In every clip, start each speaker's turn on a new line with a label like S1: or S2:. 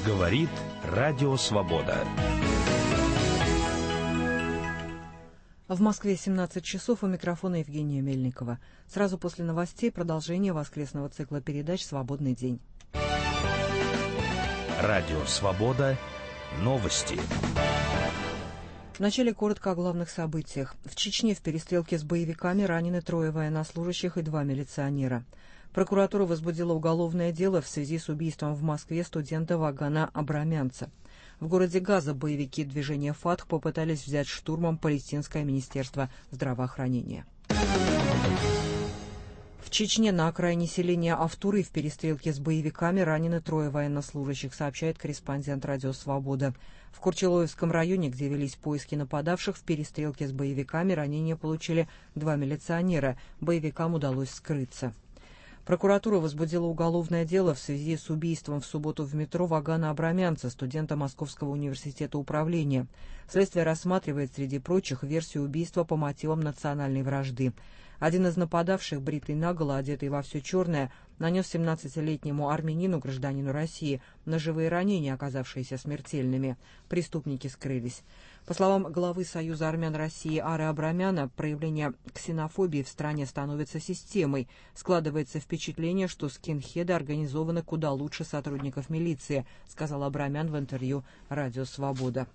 S1: Говорит Радио Свобода.
S2: В Москве 17 часов, у микрофона Евгения Мельникова. Сразу после новостей продолжение воскресного цикла передач «Свободный день».
S1: Радио Свобода. Новости.
S2: Вначале коротко о главных событиях. В Чечне в перестрелке с боевиками ранены 3 военнослужащих и 2 милиционера. Прокуратура возбудила уголовное дело в связи с убийством в Москве студента Вагана Абрамянца. В городе Газа боевики движения «Фатх» попытались взять штурмом палестинское министерство здравоохранения. В Чечне на окраине селения Автуры в перестрелке с боевиками ранены 3 военнослужащих, сообщает корреспондент «Радио Свобода». В Курчелоевском районе, где велись поиски нападавших, в перестрелке с боевиками ранения получили 2 милиционера. Боевикам удалось скрыться. Прокуратура возбудила уголовное дело в связи с убийством в субботу в метро Вагана Абрамянца, студента Московского университета управления. Следствие рассматривает, среди прочих, версию убийства по мотивам национальной вражды. Один из нападавших, бритый наголо, одетый во все черное, нанес 17-летнему армянину, гражданину России, ножевые ранения, оказавшиеся смертельными. Преступники скрылись. По словам главы Союза армян России Ары Абрамяна, проявление ксенофобии в стране становится системой. Складывается впечатление, что скинхеды организованы куда лучше сотрудников милиции, сказал Абрамян в интервью «Радио Свобода».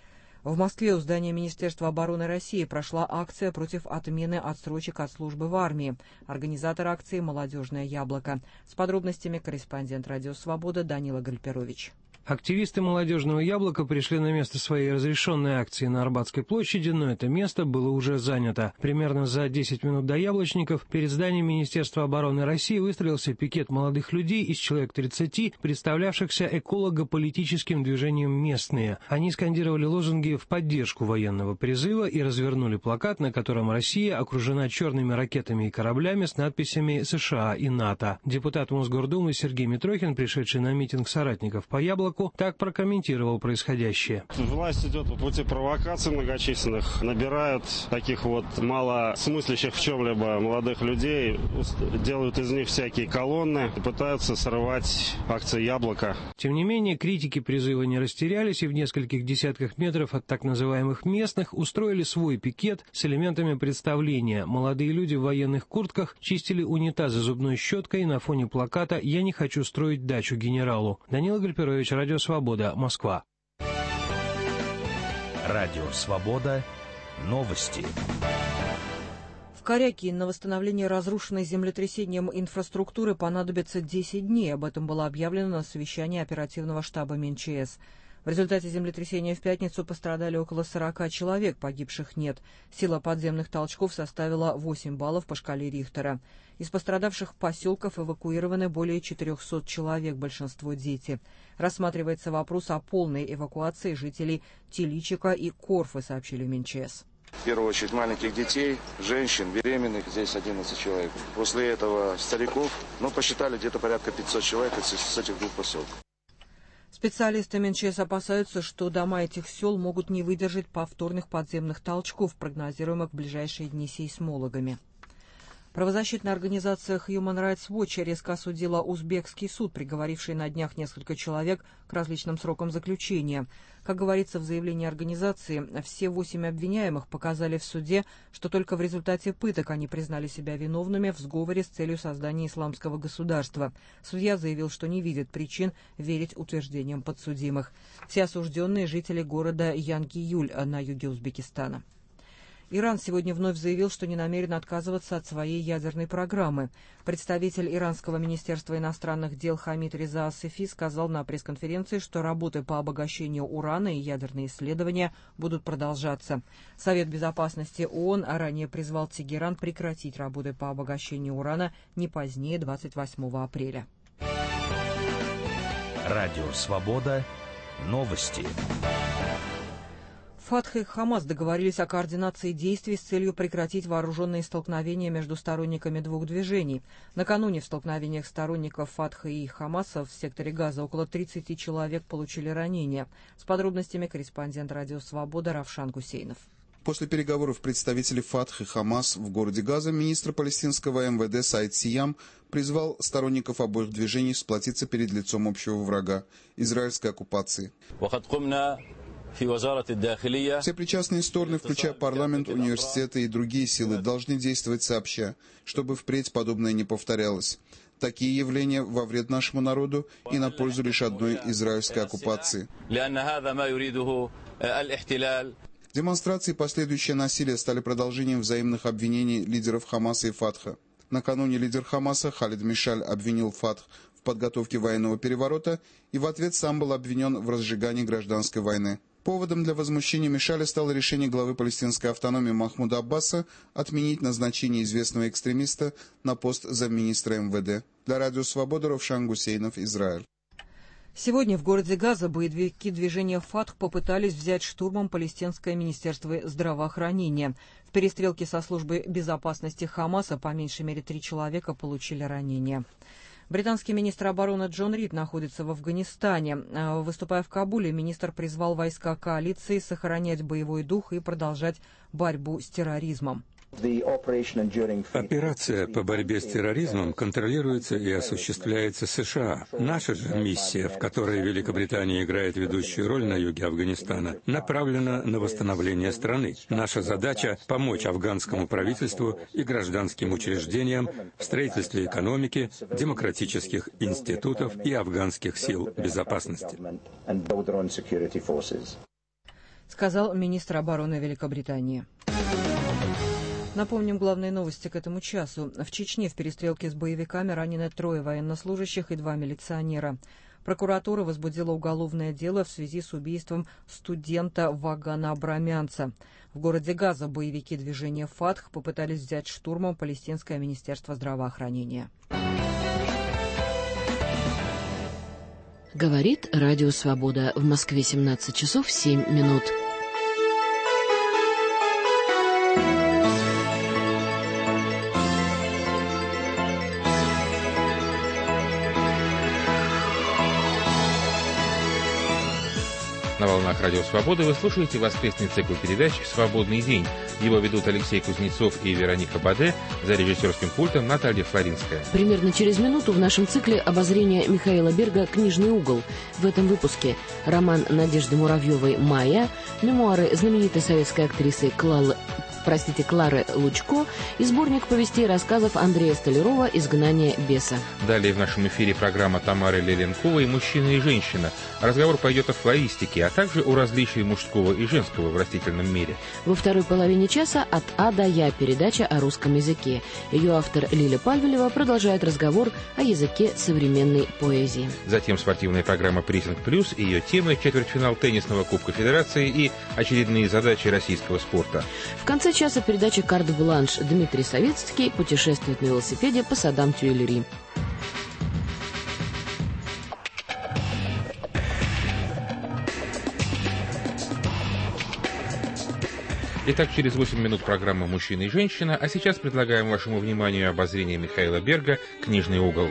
S2: В Москве у здания Министерства обороны России прошла акция против отмены отсрочек от службы в армии. Организатор акции «Молодежное яблоко». С подробностями корреспондент «Радио Свобода» Данила Гальперович.
S3: Активисты «Молодежного яблока» пришли на место своей разрешенной акции на Арбатской площади, но это место было уже занято. Примерно за 10 минут до яблочников перед зданием Министерства обороны России выстроился пикет молодых людей из человек 30, представлявшихся эколого-политическим движением «Местные». Они скандировали лозунги в поддержку военного призыва и развернули плакат, на котором Россия окружена черными ракетами и кораблями с надписями «США» и «НАТО». Депутат Мосгордумы Сергей Митрохин, пришедший на митинг соратников по яблоку, так прокомментировал происходящее.
S4: Власть идет по пути провокаций многочисленных, набирают таких вот малосмыслящих в чем-либо молодых людей, делают из них всякие колонны и пытаются сорвать акции «Яблоко».
S3: Тем не менее, критики призыва не растерялись и в нескольких десятках метров от так называемых местных устроили свой пикет с элементами представления. Молодые люди в военных куртках чистили унитазы зубной щеткой на фоне плаката «Я не хочу строить дачу генералу». Данила Гальперович, Радио Свобода, Москва.
S1: Радио Свобода. Новости.
S2: В Коряке на восстановление разрушенной землетрясением инфраструктуры понадобится 10 дней. Об этом было объявлено на совещании оперативного штаба МинЧС. В результате землетрясения в пятницу пострадали около 40 человек, погибших нет. Сила подземных толчков составила 8 баллов по шкале Рихтера. Из пострадавших поселков эвакуированы более 400 человек, большинство дети. Рассматривается вопрос о полной эвакуации жителей Теличика и Корфы, сообщили в МинЧС.
S5: В первую очередь маленьких детей, женщин, беременных, здесь 11 человек. После этого стариков, посчитали где-то порядка 500 человек с этих двух поселков.
S2: Специалисты МинЧС опасаются, что дома этих сел могут не выдержать повторных подземных толчков, прогнозируемых в ближайшие дни сейсмологами. Правозащитная организация Human Rights Watch резко осудила узбекский суд, приговоривший на днях несколько человек к различным срокам заключения. Как говорится в заявлении организации, все 8 обвиняемых показали в суде, что только в результате пыток они признали себя виновными в сговоре с целью создания исламского государства. Судья заявил, что не видит причин верить утверждениям подсудимых. Все осужденные жители города Янги-Юль на юге Узбекистана. Иран сегодня вновь заявил, что не намерен отказываться от своей ядерной программы. Представитель Иранского министерства иностранных дел Хамид Реза Асефи сказал на пресс-конференции, что работы по обогащению урана и ядерные исследования будут продолжаться. Совет безопасности ООН ранее призвал Тегеран прекратить работы по обогащению урана не позднее 28 апреля.
S1: Радио Свобода. Новости.
S2: Фатх и Хамас договорились о координации действий с целью прекратить вооруженные столкновения между сторонниками двух движений. Накануне в столкновениях сторонников Фатха и Хамаса в секторе Газа около 30 человек получили ранения. С подробностями корреспондент «Радио Свобода» Равшан Гусейнов.
S6: После переговоров представителей Фатх и Хамас в городе Газа министр палестинского МВД Саид Сиям призвал сторонников обоих движений сплотиться перед лицом общего врага – израильской оккупации. Все причастные стороны, включая парламент, университеты и другие силы, должны действовать сообща, чтобы впредь подобное не повторялось. Такие явления во вред нашему народу и на пользу лишь одной израильской оккупации. Демонстрации и последующее насилие стали продолжением взаимных обвинений лидеров Хамаса и Фатха. Накануне лидер Хамаса Халид Мишаль обвинил Фатх в подготовке военного переворота и в ответ сам был обвинен в разжигании гражданской войны. Поводом для возмущения Мишаля стало решение главы палестинской автономии Махмуда Аббаса отменить назначение известного экстремиста на пост замминистра МВД. Для Радио Свобода Равшан Гусейнов, Израиль.
S2: Сегодня в городе Газа боевики движения «Фатх» попытались взять штурмом палестинское министерство здравоохранения. В перестрелке со службой безопасности Хамаса по меньшей мере 3 человека получили ранения. Британский министр обороны Джон Рид находится в Афганистане. Выступая в Кабуле, министр призвал войска коалиции сохранять боевой дух и продолжать борьбу с терроризмом.
S7: Операция по борьбе с терроризмом контролируется и осуществляется США. Наша же миссия, в которой Великобритания играет ведущую роль на юге Афганистана, направлена на восстановление страны. Наша задача – помочь афганскому правительству и гражданским учреждениям в строительстве экономики, демократических институтов и афганских сил безопасности.
S2: Сказал министр обороны Великобритании. Напомним главные новости к этому часу. В Чечне в перестрелке с боевиками ранены 3 военнослужащих и 2 милиционера. Прокуратура возбудила уголовное дело в связи с убийством студента Вагана Абрамянца. В городе Газа боевики движения «Фатх» попытались взять штурмом палестинское министерство здравоохранения.
S8: Говорит Радио Свобода. В Москве 17 часов 7 минут.
S9: На волнах Радио Свободы вы слушаете воскресный цикл передач «Свободный день». Его ведут Алексей Кузнецов и Вероника Баде, за режиссерским пультом Наталья Флоринская.
S8: Примерно через минуту в нашем цикле обозрение Михаила Берга «Книжный угол». В этом выпуске роман Надежды Муравьевой «Майя», мемуары знаменитой советской актрисы Клары Лучко и сборник повестей и рассказов Андрея Столярова «Изгнание беса».
S9: Далее в нашем эфире программа Тамары Леленковой «Мужчина и женщина». Разговор пойдет о флористике, а также о различии мужского и женского в растительном мире.
S8: Во второй половине часа «От А до Я» передача о русском языке. Ее автор Лиля Пальвелева продолжает разговор о языке современной поэзии.
S9: Затем спортивная программа «Прессинг плюс» и ее темы четвертьфинал теннисного Кубка Федерации и очередные задачи российского спорта.
S8: В конце часа передача «Карт-бланш». Дмитрий Советский путешествует на велосипеде по садам Тюильри.
S9: Итак, через 8 минут программа «Мужчина и женщина», а сейчас предлагаем вашему вниманию обозрение Михаила Берга «Книжный угол».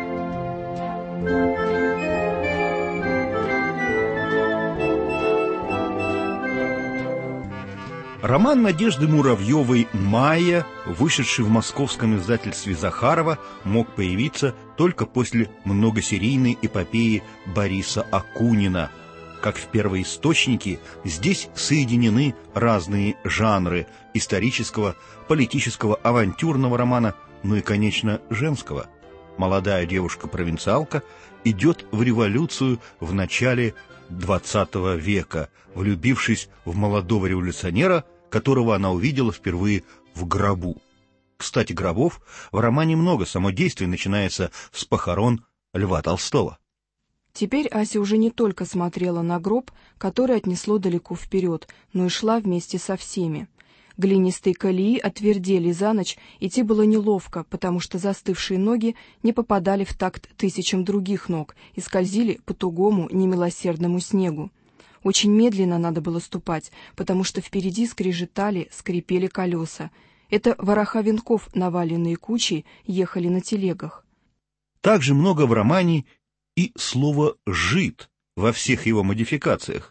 S10: Роман Надежды Муравьевой «Майя», вышедший в московском издательстве Захарова, мог появиться только после многосерийной эпопеи Бориса Акунина. Как в первоисточнике, здесь соединены разные жанры – исторического, политического, авантюрного романа, ну и, конечно, женского. Молодая девушка-провинциалка идет в революцию в начале XX века, влюбившись в молодого революционера, которого она увидела впервые в гробу. Кстати, гробов в романе много, само действие начинается с похорон Льва Толстого.
S11: Теперь Ася уже не только смотрела на гроб, который отнесло далеко вперед, но и шла вместе со всеми. Глинистые колеи отвердели за ночь, идти было неловко, потому что застывшие ноги не попадали в такт тысячам других ног и скользили по тугому, немилосердному снегу. Очень медленно надо было ступать, потому что впереди скрежетали, скрипели колеса. Это вороха венков, наваленные кучей, ехали на телегах.
S10: Также много в романе и слово «жид» во всех его модификациях.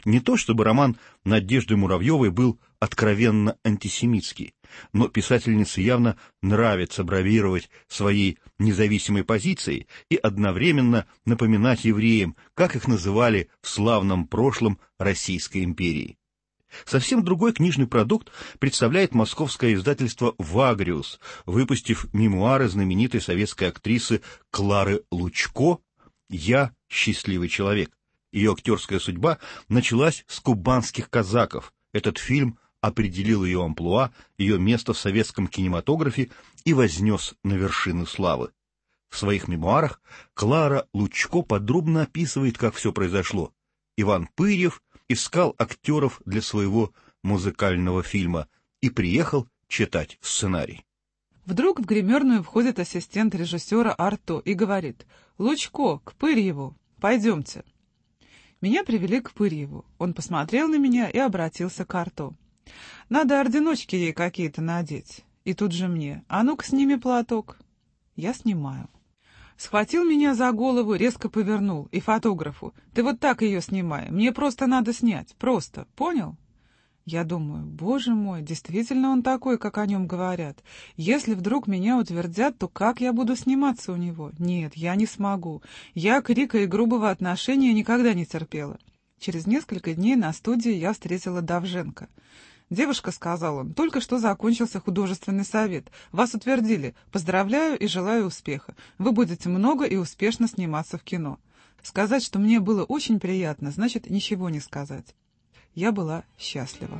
S10: Не то чтобы роман Надежды Муравьевой был откровенно антисемитский, но писательнице явно нравится бравировать своей независимой позицией и одновременно напоминать евреям, как их называли в славном прошлом Российской империи. Совсем другой книжный продукт представляет московское издательство «Вагриус», выпустив мемуары знаменитой советской актрисы Клары Лучко «Я счастливый человек». Ее актерская судьба началась с «Кубанских казаков». Этот фильм определил ее амплуа, ее место в советском кинематографе и вознес на вершины славы. В своих мемуарах Клара Лучко подробно описывает, как все произошло. Иван Пырьев искал актеров для своего музыкального фильма и приехал читать сценарий.
S12: Вдруг в гримерную входит ассистент режиссера Арто и говорит: «Лучко, к Пырьеву, пойдемте». Меня привели к Пырьеву. Он посмотрел на меня и обратился к Арто. «Надо орденочки ей какие-то надеть». И тут же мне: «А ну-ка, сними платок». Я снимаю. Схватил меня за голову, резко повернул. И фотографу: «Ты вот так ее снимай, мне просто надо снять, просто, понял?» Я думаю: боже мой, действительно он такой, как о нем говорят. Если вдруг меня утвердят, то как я буду сниматься у него? Нет, я не смогу. Я крика и грубого отношения никогда не терпела. Через несколько дней на студии я встретила Довженко. «Девушка, — сказал он, — только что закончился художественный совет. Вас утвердили. Поздравляю и желаю успеха. Вы будете много и успешно сниматься в кино». Сказать, что мне было очень приятно, значит ничего не сказать. Я была счастлива.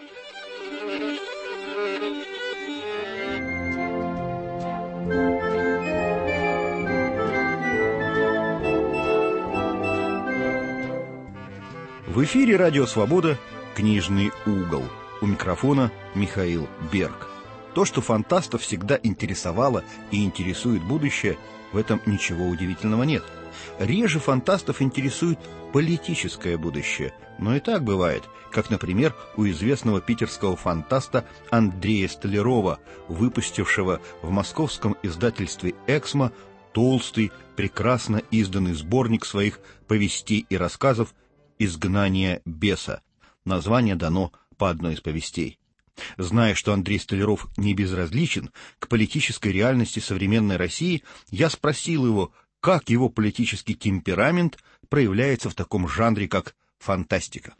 S10: В эфире «Радио Свобода», «Книжный угол». У микрофона Михаил Берг. То, что фантастов всегда интересовало и интересует будущее, в этом ничего удивительного нет. Реже фантастов интересует политическое будущее, но и так бывает, как, например, у известного питерского фантаста Андрея Столярова, выпустившего в московском издательстве «Эксмо» толстый, прекрасно изданный сборник своих повестей и рассказов «Изгнание беса». Название дано по одной из повестей. Зная, что Андрей Столяров не безразличен к политической реальности современной России, я спросил его, как его политический темперамент проявляется в таком жанре, как фантастика.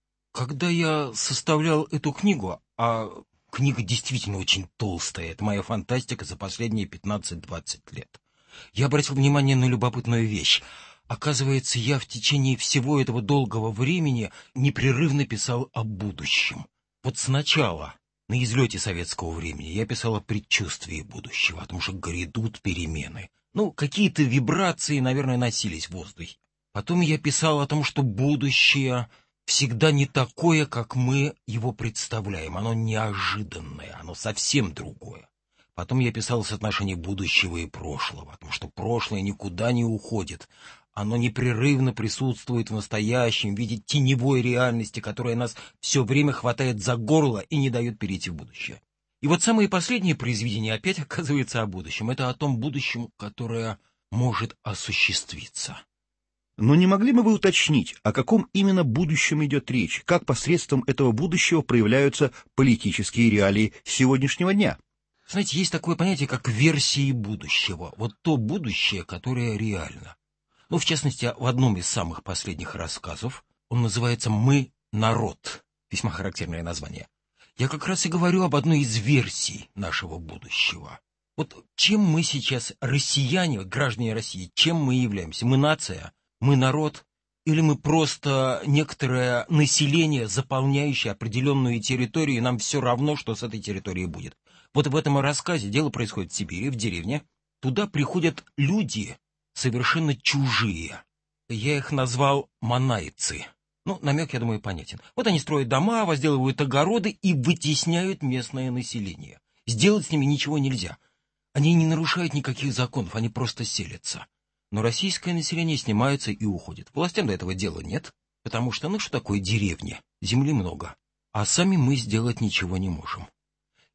S13: Когда я составлял эту книгу, а книга действительно очень толстая, это моя фантастика за последние 15-20 лет, я обратил внимание на любопытную вещь. Оказывается, я в течение всего этого долгого времени непрерывно писал о будущем. Вот сначала, на излете советского времени, я писал о предчувствии будущего, о том, что грядут перемены. Какие-то вибрации, наверное, носились в воздухе. Потом я писал о том, что будущее всегда не такое, как мы его представляем. Оно неожиданное, оно совсем другое. Потом я писал о соотношении будущего и прошлого, о том, что прошлое никуда не уходит. Оно непрерывно присутствует в настоящем виде теневой реальности, которая нас все время хватает за горло и не дает перейти в будущее. И вот самое последнее произведение опять оказывается о будущем. Это о том будущем, которое может осуществиться.
S10: Но не могли бы вы уточнить, о каком именно будущем идет речь? Как посредством этого будущего проявляются политические реалии сегодняшнего дня?
S13: Знаете, есть такое понятие, как версии будущего. Вот то будущее, которое реально. В частности, в одном из самых последних рассказов, он называется «Мы – народ». Весьма характерное название. Я как раз и говорю об одной из версий нашего будущего. Вот чем мы сейчас, россияне, граждане России, чем мы являемся? Мы нация, мы народ, или мы просто некоторое население, заполняющее определенную территорию, и нам все равно, что с этой территорией будет? Вот в этом рассказе дело происходит в Сибири, в деревне. Туда приходят люди, совершенно чужие. Я их назвал манайцы. Намек, я думаю, понятен. Вот они строят дома, возделывают огороды и вытесняют местное население. Сделать с ними ничего нельзя. Они не нарушают никаких законов, они просто селятся. Но российское население снимается и уходит. Властям до этого дела нет, потому что, что такое деревня? Земли много. А сами мы сделать ничего не можем.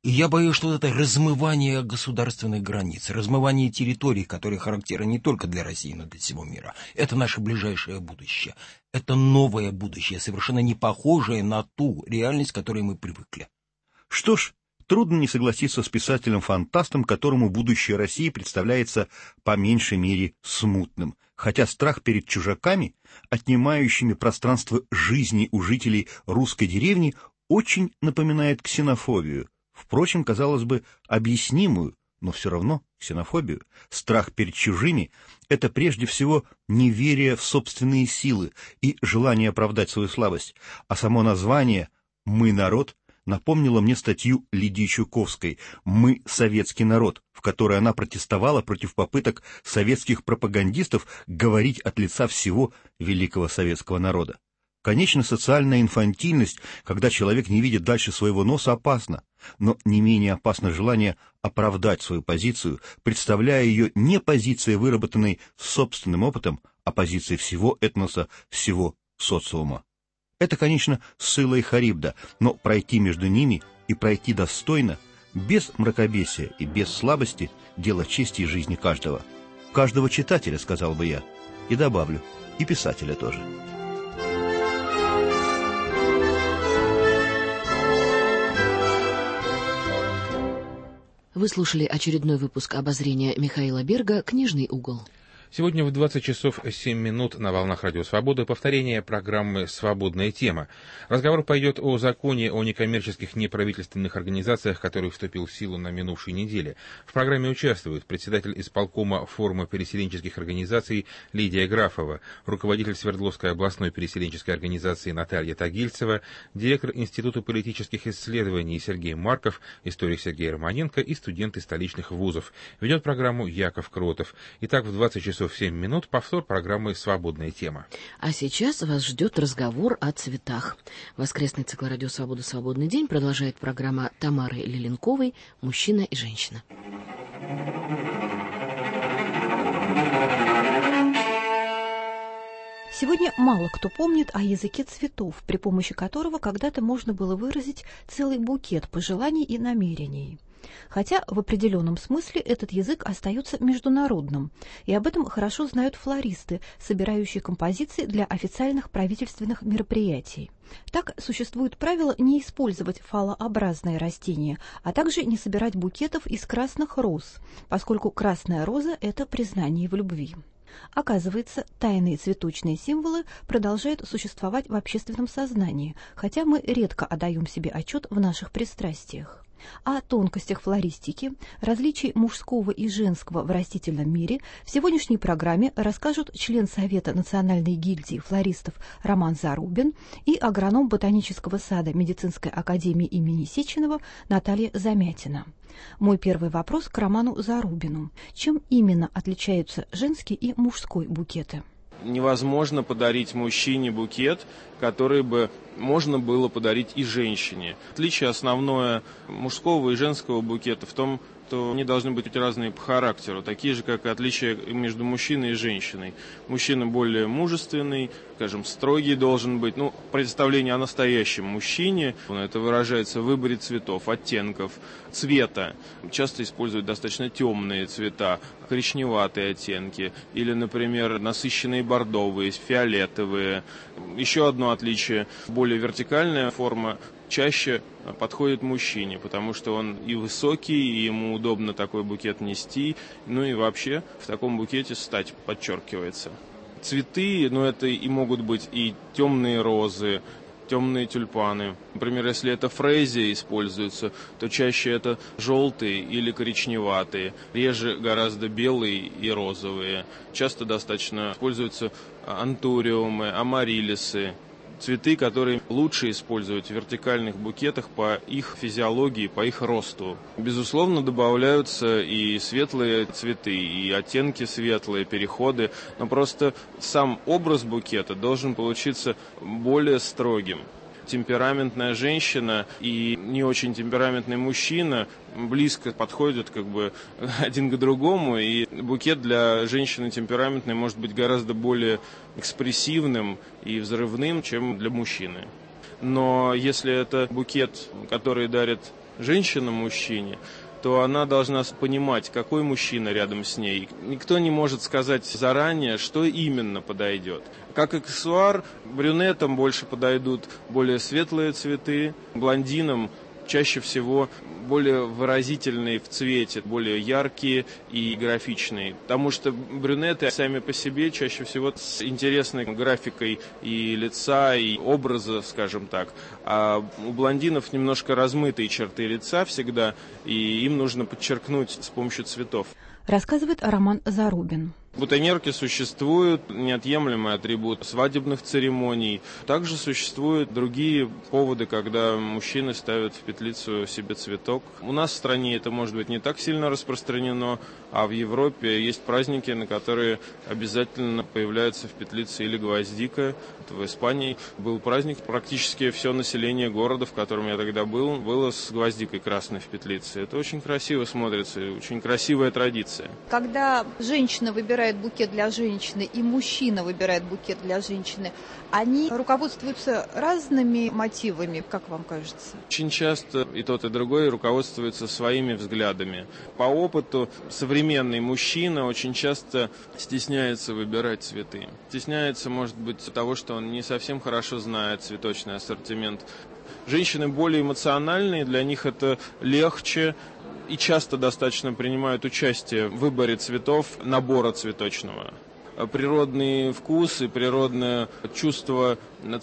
S13: И я боюсь, что это размывание государственных границ, размывание территорий, которые характерны не только для России, но и для всего мира. Это наше ближайшее будущее. Это новое будущее, совершенно не похожее на ту реальность, к которой мы привыкли.
S10: Что ж, трудно не согласиться с писателем-фантастом, которому будущее России представляется по меньшей мере смутным, хотя страх перед чужаками, отнимающими пространство жизни у жителей русской деревни, очень напоминает ксенофобию. Впрочем, казалось бы, объяснимую, но все равно ксенофобию. Страх перед чужими — это прежде всего неверие в собственные силы и желание оправдать свою слабость, а само название «Мы народ» напомнило мне статью Лидии Чуковской «Мы советский народ», в которой она протестовала против попыток советских пропагандистов говорить от лица всего великого советского народа. Конечно, социальная инфантильность, когда человек не видит дальше своего носа, опасна, но не менее опасно желание оправдать свою позицию, представляя ее не позицией, выработанной собственным опытом, а позицией всего этноса, всего социума. Это, конечно, Сцилла и Харибда, но пройти между ними и пройти достойно, без мракобесия и без слабости, дело чести и жизни каждого. Каждого читателя, сказал бы я, и добавлю, и писателя тоже.
S8: Вы слушали очередной выпуск обозрения Михаила Берга «Книжный угол».
S9: Сегодня в 20 часов 7 минут на волнах Радио Свобода повторение программы «Свободная тема». Разговор пойдет о законе о некоммерческих неправительственных организациях, который вступил в силу на минувшей неделе. В программе участвуют председатель исполкома форума переселенческих организаций Лидия Графова, руководитель Свердловской областной переселенческой организации Наталья Тагильцева, директор Института политических исследований Сергей Марков, историк Сергей Романенко и студенты столичных вузов. Ведет программу Яков Кротов. Итак, в 20 часов 7 минут повтор программы «Свободная тема».
S8: А сейчас вас ждет разговор о цветах. Воскресный цикл «Радио Свобода. Свободный день» продолжает программа Тамары Леленковой «Мужчина и женщина».
S14: Сегодня мало кто помнит о языке цветов, при помощи которого когда-то можно было выразить целый букет пожеланий и намерений. Хотя в определенном смысле этот язык остается международным, и об этом хорошо знают флористы, собирающие композиции для официальных правительственных мероприятий. Так существует правило не использовать фалообразные растения, а также не собирать букетов из красных роз, поскольку красная роза – это признание в любви. Оказывается, тайные цветочные символы продолжают существовать в общественном сознании, хотя мы редко отдаем себе отчет в наших пристрастиях. О тонкостях флористики, различий мужского и женского в растительном мире в сегодняшней программе расскажут член Совета Национальной гильдии флористов Роман Зарубин и агроном Ботанического сада Медицинской академии имени Сеченова Наталья Замятина. Мой первый вопрос к Роману Зарубину. Чем именно отличаются женский и мужской букеты?
S15: Невозможно подарить мужчине букет, который бы можно было подарить и женщине. Отличие основное мужского и женского букета в том, что они должны быть разные по характеру, такие же, как и отличия между мужчиной и женщиной. Мужчина более мужественный, скажем, строгий должен быть. Представление о настоящем мужчине, это выражается в выборе цветов, оттенков, цвета. Часто используют достаточно темные цвета, коричневатые оттенки, или, например, насыщенные бордовые, фиолетовые. Еще одно отличие, более вертикальная форма, чаще подходит мужчине, потому что он и высокий, и ему удобно такой букет нести, и вообще в таком букете стать подчеркивается. Цветы, это и могут быть и темные розы, темные тюльпаны. Например, если это фрезия используется, то чаще это желтые или коричневатые, реже гораздо белые и розовые. Часто достаточно используются антуриумы, амарилисы. Цветы, которые лучше использовать в вертикальных букетах по их физиологии, по их росту. Безусловно, добавляются и светлые цветы, и оттенки светлые, переходы, но просто сам образ букета должен получиться более строгим. Темпераментная женщина и не очень темпераментный мужчина близко подходят один к другому, и букет для женщины темпераментной может быть гораздо более экспрессивным и взрывным, чем для мужчины. Но если это букет, который дарят женщина мужчине, то она должна понимать, какой мужчина рядом с ней. Никто не может сказать заранее, что именно подойдет. Как аксессуар, брюнетам больше подойдут более светлые цветы, блондинам чаще всего более выразительные в цвете, более яркие и графичные. Потому что брюнеты сами по себе чаще всего с интересной графикой и лица, и образа, скажем так. А у блондинов немножко размытые черты лица всегда, и им нужно подчеркнуть с помощью цветов.
S14: Рассказывает Роман Зарубин.
S15: Бутоньерки существуют, неотъемлемый атрибут свадебных церемоний. Также существуют другие поводы, когда мужчины ставят в петлицу себе цветок. У нас в стране это может быть не так сильно распространено, а в Европе есть праздники, на которые обязательно появляется в петлице или гвоздика. В Испании был праздник, практически все население города, в котором я тогда был, было с гвоздикой красной в петлице. Это очень красиво смотрится, очень красивая традиция.
S16: Когда женщина выбирает букет для женщины и мужчина выбирает букет для женщины, они руководствуются разными мотивами, как вам кажется?
S15: Очень часто и тот, и другой руководствуются своими взглядами. По опыту современный мужчина очень часто стесняется выбирать цветы. Стесняется, может быть, того, что он не совсем хорошо знает цветочный ассортимент. Женщины более эмоциональные, для них это легче, и часто достаточно принимают участие в выборе цветов, набора цветочного. Природный вкус и природное чувство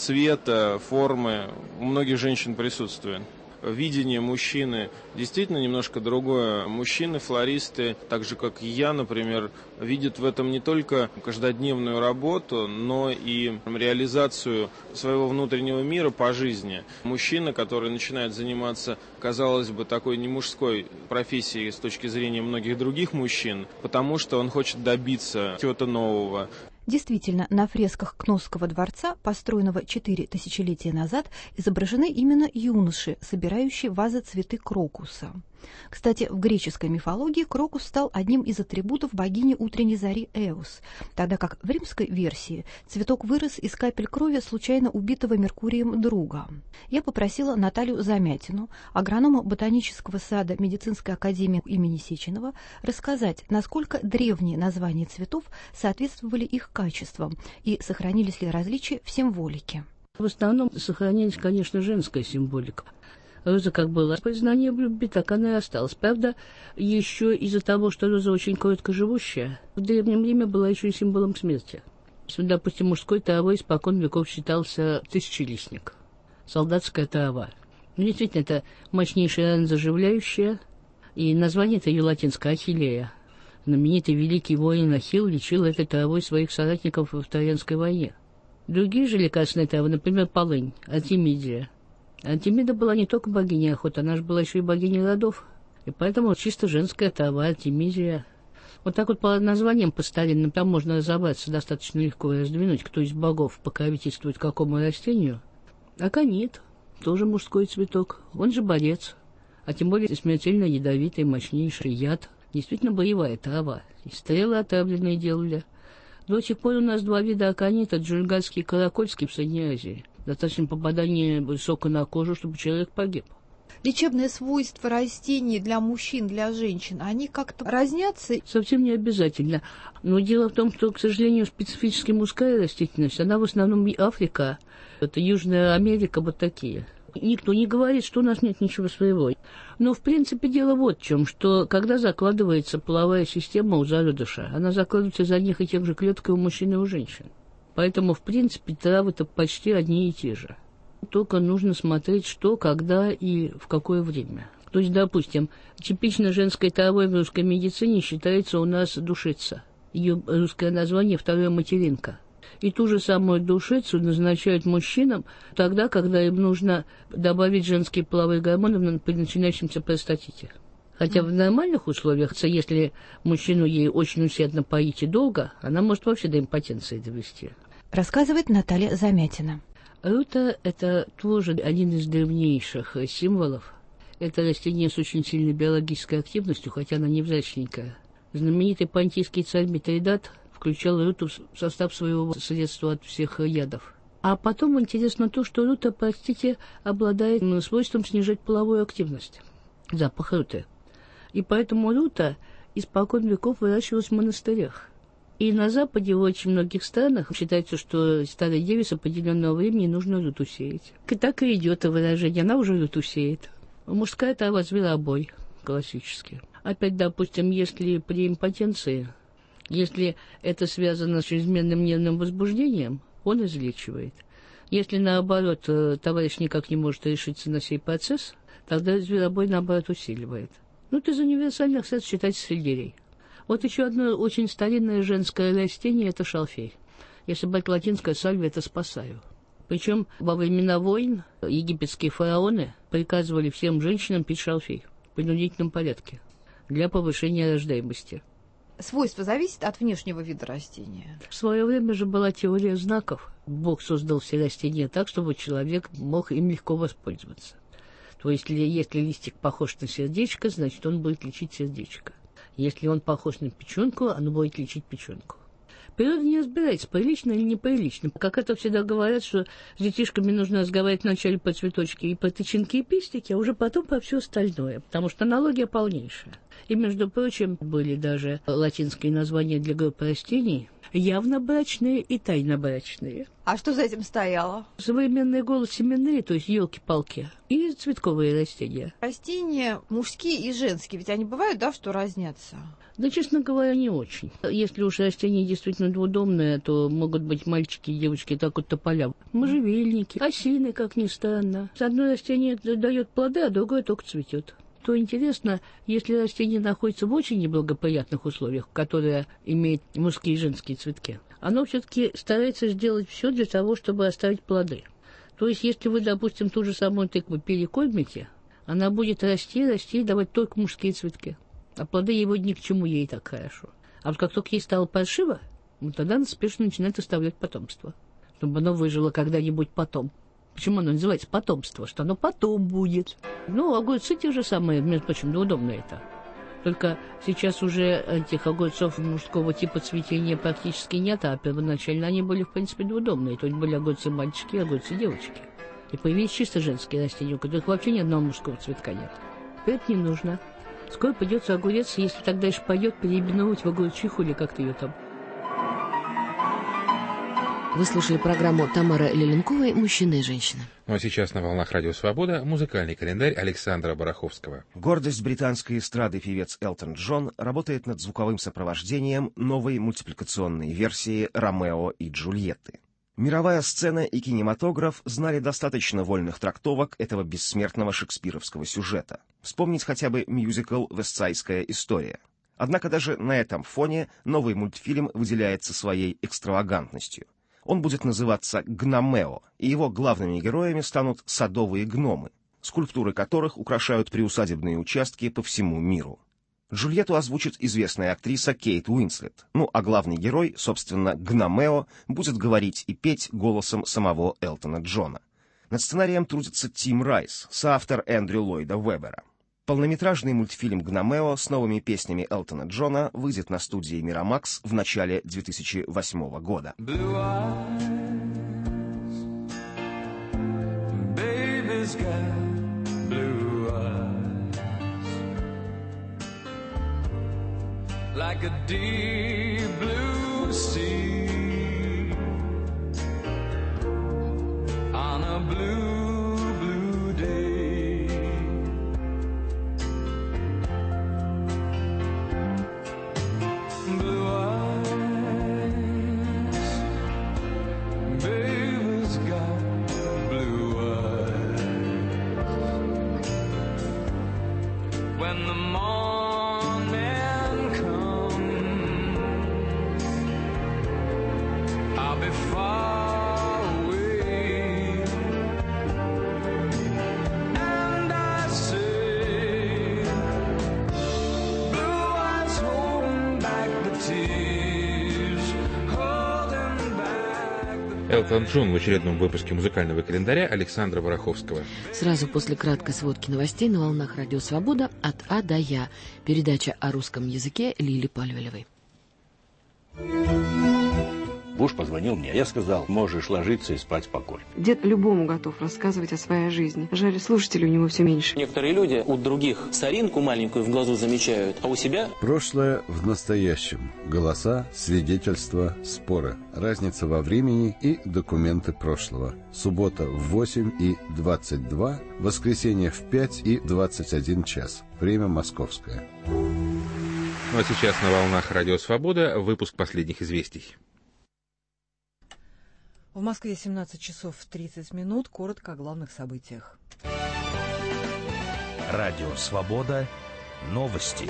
S15: цвета, формы у многих женщин присутствует. Видение мужчины действительно немножко другое. Мужчины-флористы, так же как и я, например, видят в этом не только каждодневную работу, но и реализацию своего внутреннего мира по жизни. Мужчина, который начинает заниматься, казалось бы, такой не мужской профессией с точки зрения многих других мужчин, потому что он хочет добиться чего-то нового.
S14: Действительно, на фресках Кносского дворца, построенного 4 тысячелетия назад, изображены именно юноши, собирающие в вазы цветы крокуса. Кстати, в греческой мифологии крокус стал одним из атрибутов богини утренней зари Эос, тогда как в римской версии цветок вырос из капель крови случайно убитого Меркурием друга. Я попросила Наталью Замятину, агронома ботанического сада Медицинской академии имени Сеченова, рассказать, насколько древние названия цветов соответствовали их качествам и сохранились ли различия в символике.
S17: В основном сохранилась, конечно, женская символика. Роза как была признание в любви, так она и осталась. Правда, еще из-за того, что роза очень короткоживущая, в Древнем Риме была еще и символом смерти. Допустим, мужской травой испокон веков считался тысячелистник, солдатская трава. Действительно, это мощнейшая ранозаживляющая, и название-то ее латинское Ахиллея. Знаменитый великий воин Ахилл лечил этой травой своих соратников в Троянской войне. Другие же лекарственные травы, например, полынь, артемидия. Артемида была не только богиней охоты, она же была еще и богиней родов. И поэтому чисто женская трава, артемидия. Вот так вот по названиям по-старинным там можно разобраться достаточно легко и раздвинуть, кто из богов покровительствует какому растению. Аконит, тоже мужской цветок, он же борец. А тем более смертельно ядовитый, мощнейший яд. Действительно боевая трава. И стрелы отравленные делали. До сих пор у нас два вида аконита, джунгальский и каракольский в Средней Азии. Достаточно попадания сока на кожу, чтобы человек погиб.
S16: Лечебные свойства растений для мужчин, для женщин, они как-то разнятся?
S17: Совсем не обязательно. Но дело в том, что, к сожалению, специфически мужская растительность, она в основном и Африка, это Южная Америка, вот такие. Никто не говорит, что у нас нет ничего своего. Но, в принципе, дело вот в чем, что когда закладывается половая система у зародыша, она закладывается из одних и тех же клеток и у мужчин и у женщин. Поэтому, в принципе, травы-то почти одни и те же. Только нужно смотреть, что, когда и в какое время. То есть, допустим, типично женской травой в русской медицине считается у нас душица. Ее русское название второе материнка. И ту же самую душицу назначают мужчинам тогда, когда им нужно добавить женские половые гормоны при начинающемся простатите. Хотя в нормальных условиях, если мужчину ей очень усердно поить и долго, она может вообще до импотенции довести.
S14: Рассказывает Наталья Замятина.
S17: Рута – это тоже один из древнейших символов. Это растение с очень сильной биологической активностью, хотя она невзрачненькая. Знаменитый понтийский царь Митридат включал руту в состав своего средства от всех ядов. А потом интересно то, что рута, простите, обладает свойством снижать половую активность. запах руты. И поэтому рута испокон веков выращивалась в монастырях. И на Западе, в очень многих странах, считается, что старой деве с определенного времени нужно руту сеять. И так и идет выражение, она уже руту сеет. Мужская трава зверобой, классически. Опять, допустим, если при импотенции, если это связано с чрезмерным нервным возбуждением, он излечивает. Если, наоборот, товарищ никак не может решиться на сей процесс, тогда зверобой, наоборот, усиливает. Из универсальных средств считается сельдерей. Вот еще одно очень старинное женское растение – это шалфей. Если брать латинское сальвия, это спасаю. Причем во времена войн египетские фараоны приказывали всем женщинам пить шалфей в принудительном порядке для повышения рождаемости.
S16: Свойство зависит от внешнего вида растения.
S17: В свое время же была теория знаков. Бог создал все растения так, чтобы человек мог им легко воспользоваться. То есть, если листик похож на сердечко, значит, он будет лечить сердечко. Если он похож на печенку, оно будет лечить печенку. Природа не разбирается, прилично или неприлично. Как это всегда говорят, что с детишками нужно разговаривать вначале по цветочки и по тычинки и пестики, а уже потом по все остальное, потому что аналогия полнейшая. И, между прочим, были даже латинские названия для групп растений, явно брачные и тайно брачные.
S16: А что за этим стояло?
S17: Современные голосеменные, то есть елки-палки, и цветковые растения.
S16: Растения мужские и женские, ведь они бывают, да, что разнятся?
S17: Да, честно говоря, не очень. Если уж растение действительно двудомное, то могут быть мальчики и девочки, так вот тополя. Можжевельники, осины, как ни странно. Одно растение дает плоды, а другое только цветет. То интересно, если растение находится в очень неблагоприятных условиях, которые имеют мужские и женские цветки, оно все-таки старается сделать все для того, чтобы оставить плоды. То есть, если вы, допустим, ту же самую тыкву перекормите, она будет расти и давать только мужские цветки. А плоды его ни к чему ей так хорошо. А вот как только ей стало паршиво, тогда она спешно начинает оставлять потомство, чтобы оно выжило когда-нибудь потом. Почему оно называется потомство? Что оно потом будет. Огурцы те же самые, между прочим, удобно это. Только сейчас уже этих огурцов мужского типа цветения практически нет, а первоначально они были, в принципе, двудомные. То есть были огурцы-мальчики и огурцы-девочки. И появились чисто женские растения, у которых вообще ни одного мужского цветка нет. Это не нужно. Скоро придется огурец, если тогда еще пойдет, переименовывать в огурчиху или как-то ее там.
S8: Вы слушали программу Тамары Леленковой «Мужчина и женщина».
S9: Ну а сейчас на волнах Радио Свобода музыкальный календарь Александра Бараховского.
S18: Гордость британской эстрады певец Элтон Джон работает над звуковым сопровождением новой мультипликационной версии «Ромео и Джульетты». Мировая сцена и кинематограф знали достаточно вольных трактовок этого бессмертного шекспировского сюжета. Вспомнить хотя бы мюзикл «Вестсайдская история». Однако даже на этом фоне новый мультфильм выделяется своей экстравагантностью. Он будет называться «Гномео», и его главными героями станут садовые гномы, скульптуры которых украшают приусадебные участки по всему миру. Джульетту озвучит известная актриса Кейт Уинслет, а главный герой, собственно, Гномео, будет говорить и петь голосом самого Элтона Джона. Над сценарием трудится Тим Райс, соавтор Эндрю Ллойда Вебера. Полнометражный мультфильм «Гномео» с новыми песнями Элтона Джона выйдет на студии Miramax в начале 2008 года.
S19: Like a deep blue sea on a blue, blue day. Blue eyes, baby's got blue eyes. When the morning be far away, and I say, blue eyes holding back the tears, holding back.
S9: Элтон Джон в очередном выпуске музыкального календаря Александра Бараховского.
S8: Сразу после краткой сводки новостей на волнах Радио Свобода от А до Я. Передача о русском языке Лили Пальвелевой.
S20: Буш позвонил мне. Я сказал, можешь ложиться и спать спокойно.
S11: Дед любому готов рассказывать о своей жизни. Жаль, слушателей у него все меньше.
S21: Некоторые люди у других соринку маленькую в глазу замечают, а у себя...
S22: Прошлое в настоящем. Голоса, свидетельства, споры. Разница во времени и документы прошлого. Суббота в 8 и 22, воскресенье в 5 и 21 час. Время московское.
S9: Ну а сейчас на волнах Радио Свобода выпуск последних известий.
S2: В Москве 17 часов 30 минут. Коротко о главных событиях.
S1: Радио Свобода. Новости.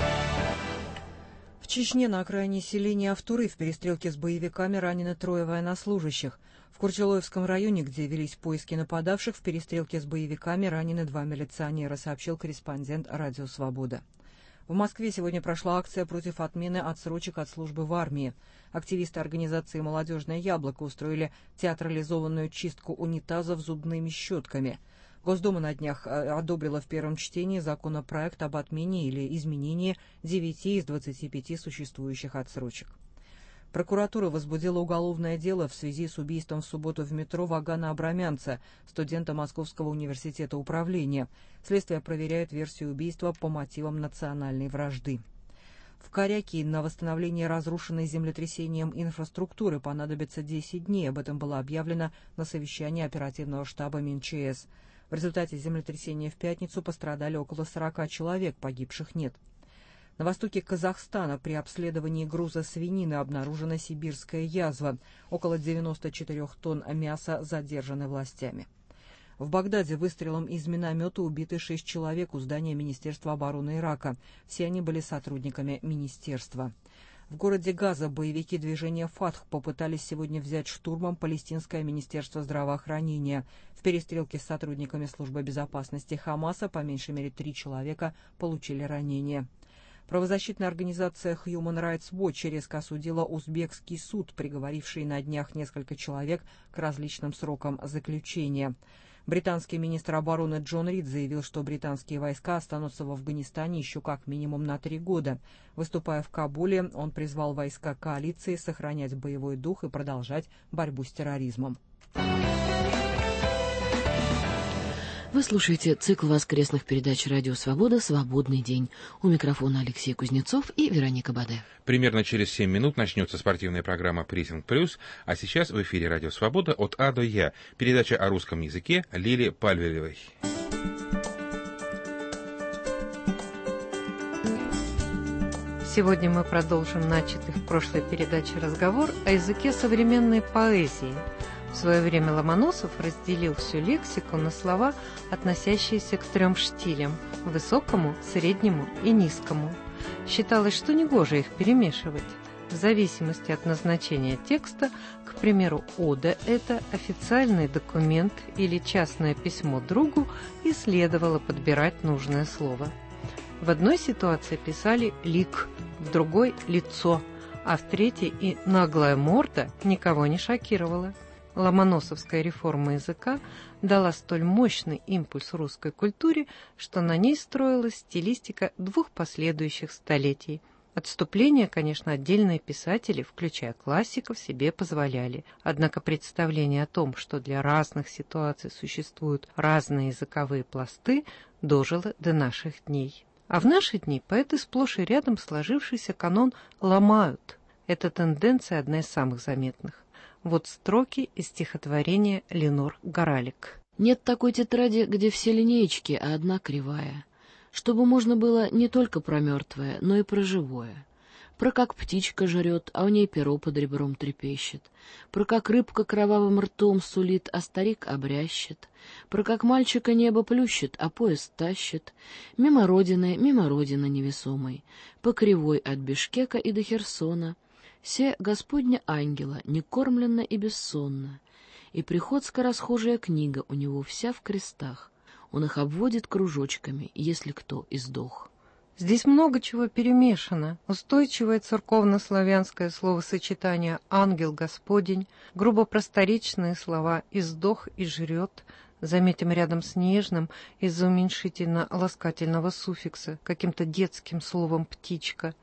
S2: В Чечне на окраине селения Автуры в перестрелке с боевиками ранены 3 военнослужащих. В Курчелоевском районе, где велись поиски нападавших, в перестрелке с боевиками ранены 2 милиционера, сообщил корреспондент Радио Свобода. В Москве сегодня прошла акция против отмены отсрочек от службы в армии. Активисты организации «Молодежное яблоко» устроили театрализованную чистку унитазов зубными щетками. Госдума на днях одобрила в первом чтении законопроект об отмене или изменении 9 из 25 существующих отсрочек. Прокуратура возбудила уголовное дело в связи с убийством в субботу в метро Вагана Абрамянца, студента Московского университета управления. Следствие проверяет версию убийства по мотивам национальной вражды. В Коряке на восстановление разрушенной землетрясением инфраструктуры понадобится 10 дней. Об этом было объявлено на совещании оперативного штаба МинЧС. В результате землетрясения в пятницу пострадали около 40 человек, погибших нет. На востоке Казахстана при обследовании груза свинины обнаружена сибирская язва. Около 94 тонн мяса задержаны властями. В Багдаде выстрелом из миномета убиты 6 человек у здания Министерства обороны Ирака. Все они были сотрудниками министерства. В городе Газа боевики движения «Фатх» попытались сегодня взять штурмом палестинское министерство здравоохранения. В перестрелке с сотрудниками службы безопасности Хамаса по меньшей мере 3 человека получили ранения. Правозащитная организация Human Rights Watch резко осудила узбекский суд, приговоривший на днях несколько человек к различным срокам заключения. Британский министр обороны Джон Рид заявил, что британские войска останутся в Афганистане еще как минимум на 3 года. Выступая в Кабуле, он призвал войска коалиции сохранять боевой дух и продолжать борьбу с терроризмом.
S8: Вы слушаете цикл воскресных передач «Радио Свобода. Свободный день». У микрофона Алексей Кузнецов и Вероника Баде.
S9: Примерно через 7 минут начнется спортивная программа «Прессинг Плюс», а сейчас в эфире «Радио Свобода» от А до Я. Передача о русском языке Лили Пальвелевой.
S23: Сегодня мы продолжим начатый в прошлой передаче разговор о языке современной поэзии. В свое время Ломоносов разделил всю лексику на слова, относящиеся к 3 штилям – высокому, среднему и низкому. Считалось, что негоже их перемешивать. В зависимости от назначения текста, к примеру, ода – это официальный документ или частное письмо другу, и следовало подбирать нужное слово. В одной ситуации писали «лик», в другой – «лицо», а в третьей и «наглая морда» никого не шокировала. Ломоносовская реформа языка дала столь мощный импульс русской культуре, что на ней строилась стилистика 2 последующих столетий. Отступления, конечно, отдельные писатели, включая классиков, себе позволяли. Однако представление о том, что для разных ситуаций существуют разные языковые пласты, дожило до наших дней. А в наши дни поэты сплошь и рядом сложившийся канон ломают. Эта тенденция одна из самых заметных. Вот строки из стихотворения Ленор Горалик.
S8: Нет такой тетради, где все линеечки, а одна кривая. Чтобы можно было не только про мертвое, но и про живое. Про как птичка жрет, а у ней перо под ребром трепещет. Про как рыбка кровавым ртом сулит, а старик обрящет. Про как мальчика небо плющит, а поезд тащит. Мимо родины невесомой. По кривой от Бишкека и до Херсона. Се Господня ангела, некормленно и бессонно, и приходская расхожая книга у него вся в крестах. Он их обводит кружочками, если кто издох.
S23: Здесь много чего перемешано. Устойчивое церковно-славянское словосочетание «ангел Господень», грубо просторечные слова «издох» и «жрет», заметим рядом с нежным из-за уменьшительно-ласкательного суффикса, каким-то детским словом «птичка».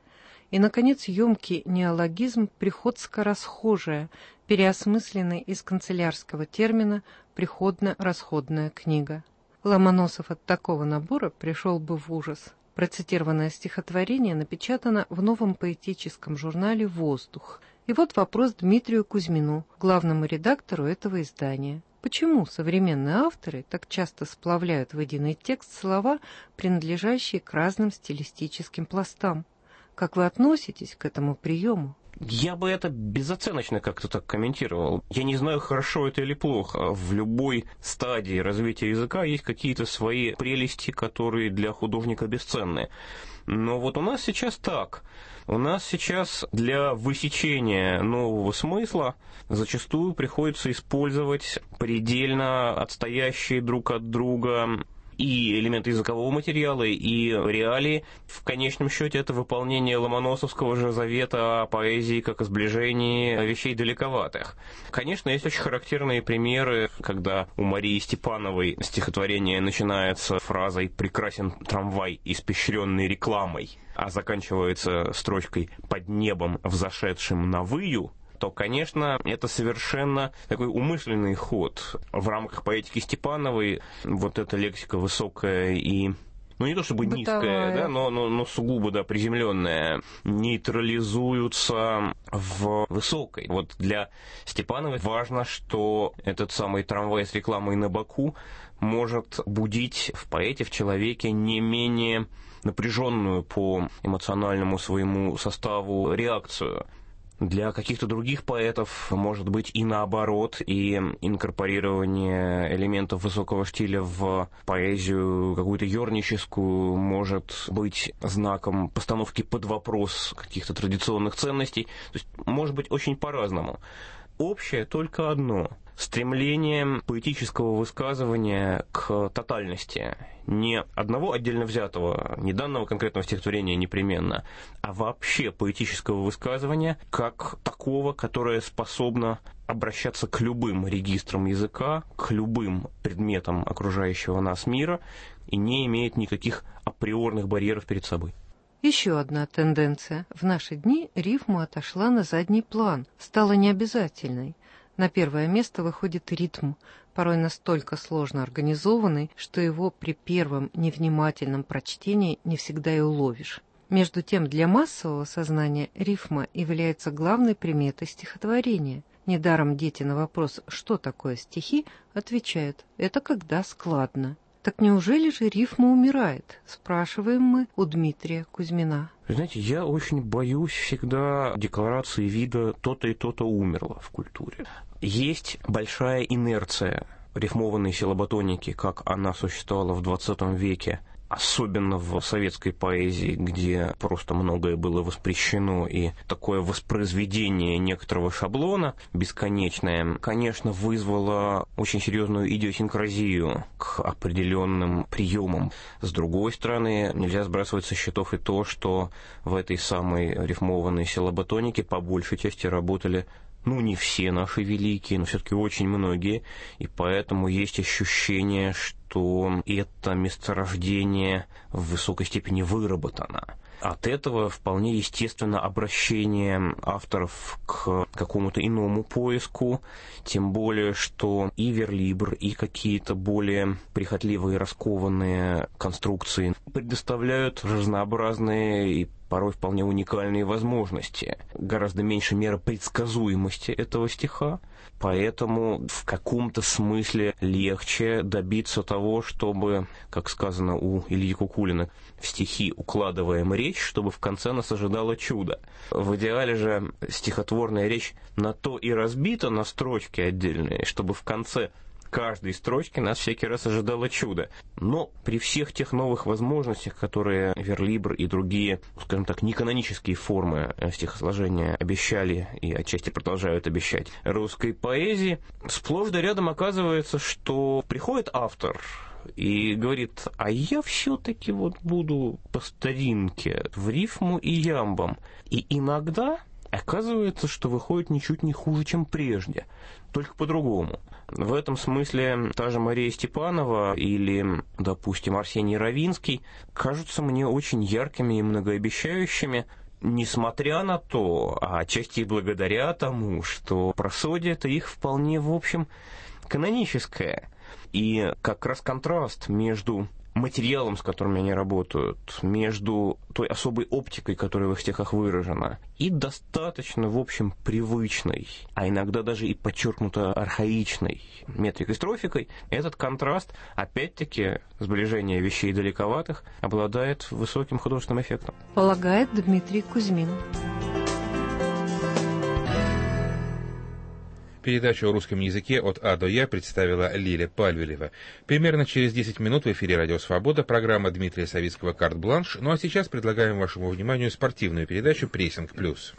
S23: И, наконец, емкий неологизм «приходско-расхожая», переосмысленный из канцелярского термина «приходно-расходная книга». Ломоносов от такого набора пришел бы в ужас. Процитированное стихотворение напечатано в новом поэтическом журнале «Воздух». И вот вопрос Дмитрию Кузьмину, главному редактору этого издания. Почему современные авторы так часто сплавляют в единый текст слова, принадлежащие к разным стилистическим пластам? Как вы относитесь к этому приему?
S3: Я бы это безоценочно как-то так комментировал. Я не знаю, хорошо это или плохо. В любой стадии развития языка есть какие-то свои прелести, которые для художника бесценны. Но вот у нас сейчас так. У нас сейчас для высечения нового смысла зачастую приходится использовать предельно отстоящие друг от друга и элементы языкового материала, и реалии. В конечном счете это выполнение ломоносовского же завета о поэзии как о сближении вещей далековатых. Конечно, есть очень характерные примеры, когда у Марии Степановой стихотворение начинается фразой «прекрасен трамвай, испещренный рекламой», а заканчивается строчкой «под небом, взошедшим на выю», то, конечно, это совершенно такой умышленный ход. В рамках поэтики Степановой вот эта лексика высокая и, ну не то чтобы низкая, да, но сугубо, да, приземленная, нейтрализуются в высокой. Вот для Степановой важно, что этот самый трамвай с рекламой на боку может будить в поэте, в человеке не менее напряженную по эмоциональному своему составу реакцию. Для каких-то других поэтов, может быть, и наоборот, и инкорпорирование элементов высокого стиля в поэзию какую-то ерническую может быть знаком постановки под вопрос каких-то традиционных ценностей. То есть, может быть, очень по-разному. Общее только одно – стремление поэтического высказывания к тотальности. Не одного отдельно взятого, не данного конкретного стихотворения непременно, а вообще поэтического высказывания как такого, которое способно обращаться к любым регистрам языка, к любым предметам окружающего нас мира и не имеет никаких априорных барьеров перед собой.
S23: Еще одна тенденция. В наши дни рифма отошла на задний план, стала необязательной. На первое место выходит ритм, порой настолько сложно организованный, что его при первом невнимательном прочтении не всегда и уловишь. Между тем, для массового сознания рифма является главной приметой стихотворения. Недаром дети на вопрос «что такое стихи?» отвечают «это когда складно». Так неужели же рифма умирает? Спрашиваем мы у Дмитрия Кузьмина.
S3: Знаете, я очень боюсь всегда декларации вида «то-то и то-то умерло» в культуре. Есть большая инерция рифмованной силоботоники, как она существовала в 20 веке, особенно в советской поэзии, где просто многое было воспрещено, и такое воспроизведение некоторого шаблона бесконечное, конечно, вызвало очень серьезную идиосинкразию к определенным приемам. С другой стороны, нельзя сбрасывать со счетов и то, что в этой самой рифмованной силоботонике по большей части работали не все наши великие, но все-таки очень многие, и поэтому есть ощущение, что это месторождение в высокой степени выработано. От этого вполне естественно обращение авторов к какому-то иному поиску, тем более, что и верлибр, и какие-то более прихотливые, раскованные конструкции предоставляют разнообразные и порой вполне уникальные возможности. Гораздо меньше мера предсказуемости этого стиха, поэтому в каком-то смысле легче добиться того, чтобы, как сказано у Ильи Кукулина, в стихи укладываем речь, чтобы в конце нас ожидало чудо. В идеале же стихотворная речь на то и разбита на строчки отдельные, чтобы в конце каждой строчки нас всякий раз ожидало чудо. Но при всех тех новых возможностях, которые верлибр и другие, скажем так, неканонические формы стихосложения обещали и отчасти продолжают обещать русской поэзии, сплошь да рядом оказывается, что приходит автор и говорит: а я все-таки буду по старинке, в рифму и ямбом. И иногда оказывается, что выходит ничуть не хуже, чем прежде, только по-другому. В этом смысле та же Мария Степанова или, допустим, Арсений Равинский кажутся мне очень яркими и многообещающими несмотря на то, а отчасти и благодаря тому, что просодие это их вполне, в общем, каноническое. И как раз контраст между материалом, с которыми они работают, между той особой оптикой, которая в их стихах выражена, и достаточно, в общем, привычной, а иногда даже и подчеркнуто архаичной метрикой, строфикой, этот контраст, опять-таки, сближение вещей далековатых, обладает высоким художественным эффектом.
S23: Полагает Дмитрий Кузьмин.
S9: Передачу о русском языке от А до Я представила Лиля Пальвелева. Примерно через 10 минут в эфире «Радио Свобода» программа Дмитрия Савицкого «Карт-бланш». Ну а сейчас предлагаем вашему вниманию спортивную передачу «Прессинг плюс».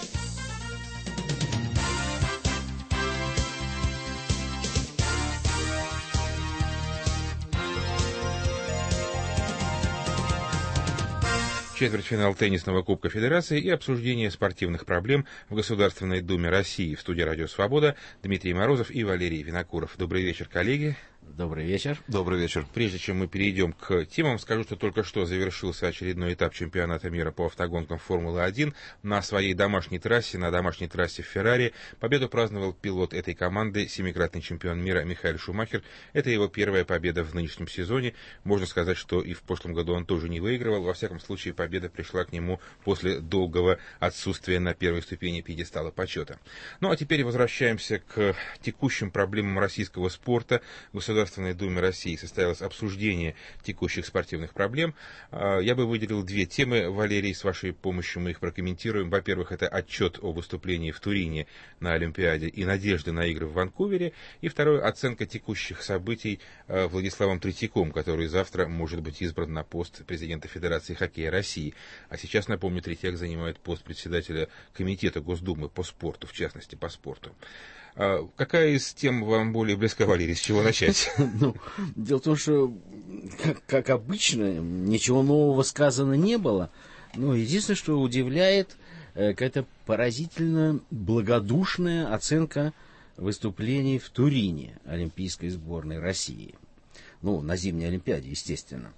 S9: Четвертьфинал теннисного Кубка Федерации и обсуждение спортивных проблем в Государственной Думе России. В студии «Радио Свобода» Дмитрий Морозов и Валерий Винокуров. Добрый вечер, коллеги.
S4: Добрый вечер.
S5: Добрый вечер.
S9: Прежде чем мы перейдем к темам, скажу, что только что завершился очередной этап чемпионата мира по автогонкам Формулы-1 на своей домашней трассе, в Феррари. Победу праздновал пилот этой команды, семикратный чемпион мира Михаэль Шумахер. Это его первая победа в нынешнем сезоне. Можно сказать, что и в прошлом году он тоже не выигрывал. Во всяком случае, победа пришла к нему после долгого отсутствия на первой ступени пьедестала почета. Ну а теперь возвращаемся к текущим проблемам российского спорта. В Государственной Думе России состоялось обсуждение текущих спортивных проблем. Я бы выделил две темы, Валерий, с вашей помощью мы их прокомментируем. Во-первых, это отчет о выступлении в Турине на Олимпиаде и надежды на игры в Ванкувере. И второе, оценка текущих событий Владиславом Третьяком, который завтра может быть избран на пост президента Федерации хоккея России. А сейчас, напомню, Третьяк занимает пост председателя Комитета Госдумы по спорту, в частности, по спорту. Какая из тем вам более близка, Валерий? С чего начать?
S4: Дело в том, что, как обычно, ничего нового сказано не было. Но единственное, что удивляет, какая-то поразительно благодушная оценка выступлений в Турине Олимпийской сборной России. На зимней Олимпиаде, естественно.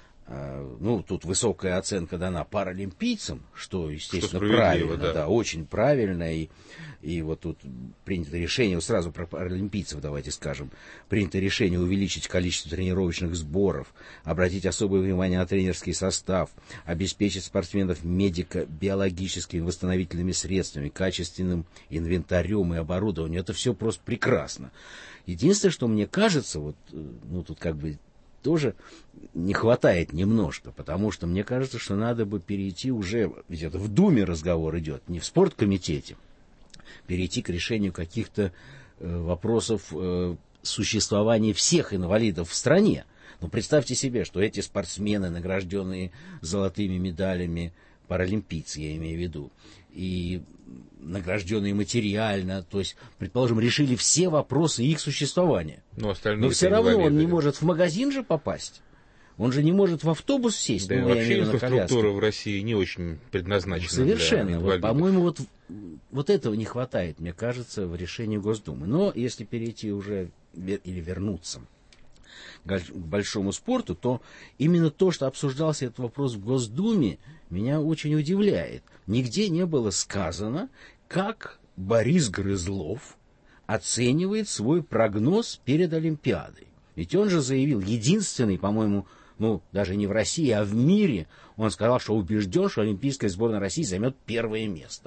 S4: Тут высокая оценка дана паралимпийцам, что, естественно, правильно, да, очень правильно. И вот тут принято решение, сразу про паралимпийцев давайте скажем, принято решение увеличить количество тренировочных сборов, обратить особое внимание на тренерский состав, обеспечить спортсменов медико-биологическими восстановительными средствами, качественным инвентарем и оборудованием. Это все просто прекрасно. Единственное, что мне кажется, тут как бы тоже не хватает немножко, потому что мне кажется, что надо бы перейти уже, ведь это в Думе разговор идет, не в спорткомитете, перейти к решению каких-то вопросов существования всех инвалидов в стране. Представьте себе, что эти спортсмены, награжденные золотыми медалями, паралимпийцы, я имею в виду, и награжденные материально, то есть, предположим, решили все вопросы их существования. Но все равно он не может в магазин же попасть. Он же не может в автобус сесть.
S9: Да, вообще инфраструктура в России не очень предназначена.
S4: Совершенно.
S9: Для инвалидов.
S4: По-моему, вот этого не хватает, мне кажется, в решении Госдумы. Но если перейти уже или вернуться к большому спорту, то именно то, что обсуждался этот вопрос в Госдуме, меня очень удивляет. Нигде не было сказано, как Борис Грызлов оценивает свой прогноз перед Олимпиадой. Ведь он же заявил, единственный, по-моему, даже не в России, а в мире, он сказал, что убежден, что Олимпийская сборная России займет первое место.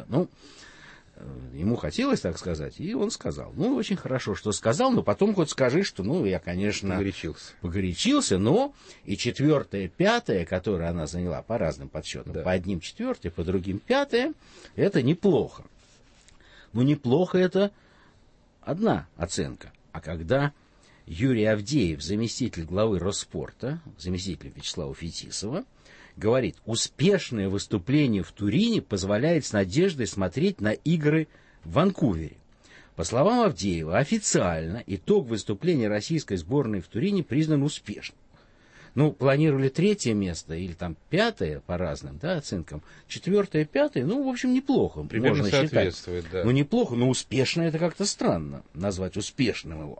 S4: Ему хотелось так сказать, и он сказал. Очень хорошо, что сказал, но потом хоть скажи, что, я, конечно, погорячился, но и 4-е, 5-е, которые она заняла по разным подсчетам, да. По одним 4-е, по другим 5-е, это неплохо. Неплохо это одна оценка. А когда Юрий Авдеев, заместитель главы Росспорта, заместитель Вячеслава Фетисова, говорит, успешное выступление в Турине позволяет с надеждой смотреть на игры в Ванкувере. По словам Авдеева, официально итог выступления российской сборной в Турине признан успешным. Планировали 3-е место или 5-е по разным оценкам, 4-е, 5-е, в общем, неплохо.
S9: Примерно
S4: можно
S9: соответствует,
S4: считать.
S9: Да.
S4: Неплохо, но успешно это как-то странно, назвать успешным его.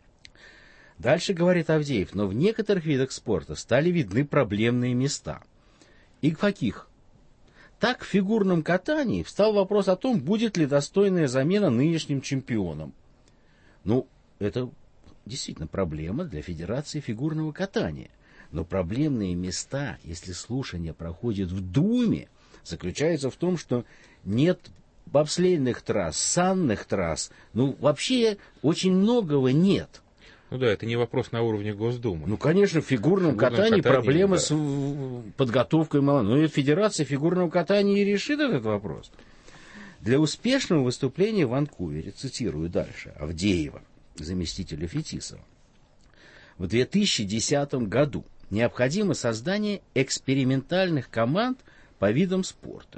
S4: Дальше говорит Авдеев, но в некоторых видах спорта стали видны проблемные места. И в каких? Так в фигурном катании встал вопрос о том, будет ли достойная замена нынешним чемпионам. Ну, это действительно проблема для Федерации фигурного катания. Но проблемные места, если слушание проходит в Думе, заключаются в том, что нет бобслейных трасс, санных трасс. Ну, вообще очень многого нет.
S9: Ну да, это не вопрос на уровне Госдумы.
S4: Ну, конечно, в фигурном катании проблемы, да, с подготовкой мало. Но и Федерация фигурного катания и решит этот вопрос. Для успешного выступления в Ванкувере, цитирую дальше, Авдеева, заместителя Фетисова, в 2010 году необходимо создание экспериментальных команд по видам спорта.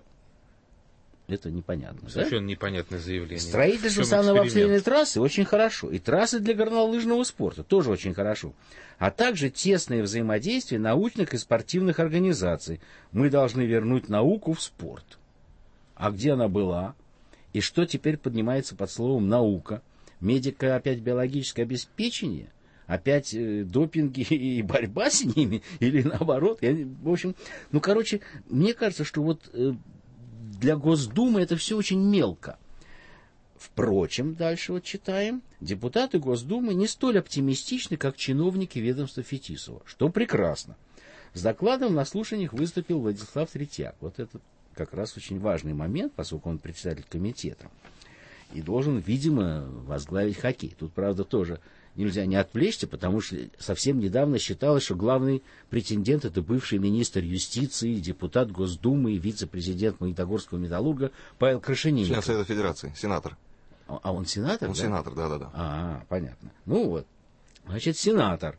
S4: Это непонятно,
S9: совершенно непонятное заявление.
S4: Строительство санно-бобслейной трассы очень хорошо. И трассы для горнолыжного спорта тоже очень хорошо. А также тесное взаимодействие научных и спортивных организаций. Мы должны вернуть науку в спорт. А где она была? И что теперь поднимается под словом «наука»? Медико-опять-биологическое обеспечение? Опять допинги и борьба с ними? Или наоборот? В общем, мне кажется, что вот для Госдумы это все очень мелко. Впрочем, дальше вот читаем. Депутаты Госдумы не столь оптимистичны, как чиновники ведомства Фетисова, что прекрасно. С докладом на слушаниях выступил Владислав Третьяк. Вот это как раз очень важный момент, поскольку он председатель комитета. И должен, видимо, возглавить хоккей. Тут, правда, тоже нельзя не отвлечься, потому что совсем недавно считалось, что главный претендент — это бывший министр юстиции, депутат Госдумы и вице-президент Магнитогорского металлурга Павел Крашенинников.
S5: Член Совета Федерации, сенатор.
S4: А он сенатор?
S5: Он сенатор, да.
S4: Понятно. Ну вот, значит, сенатор.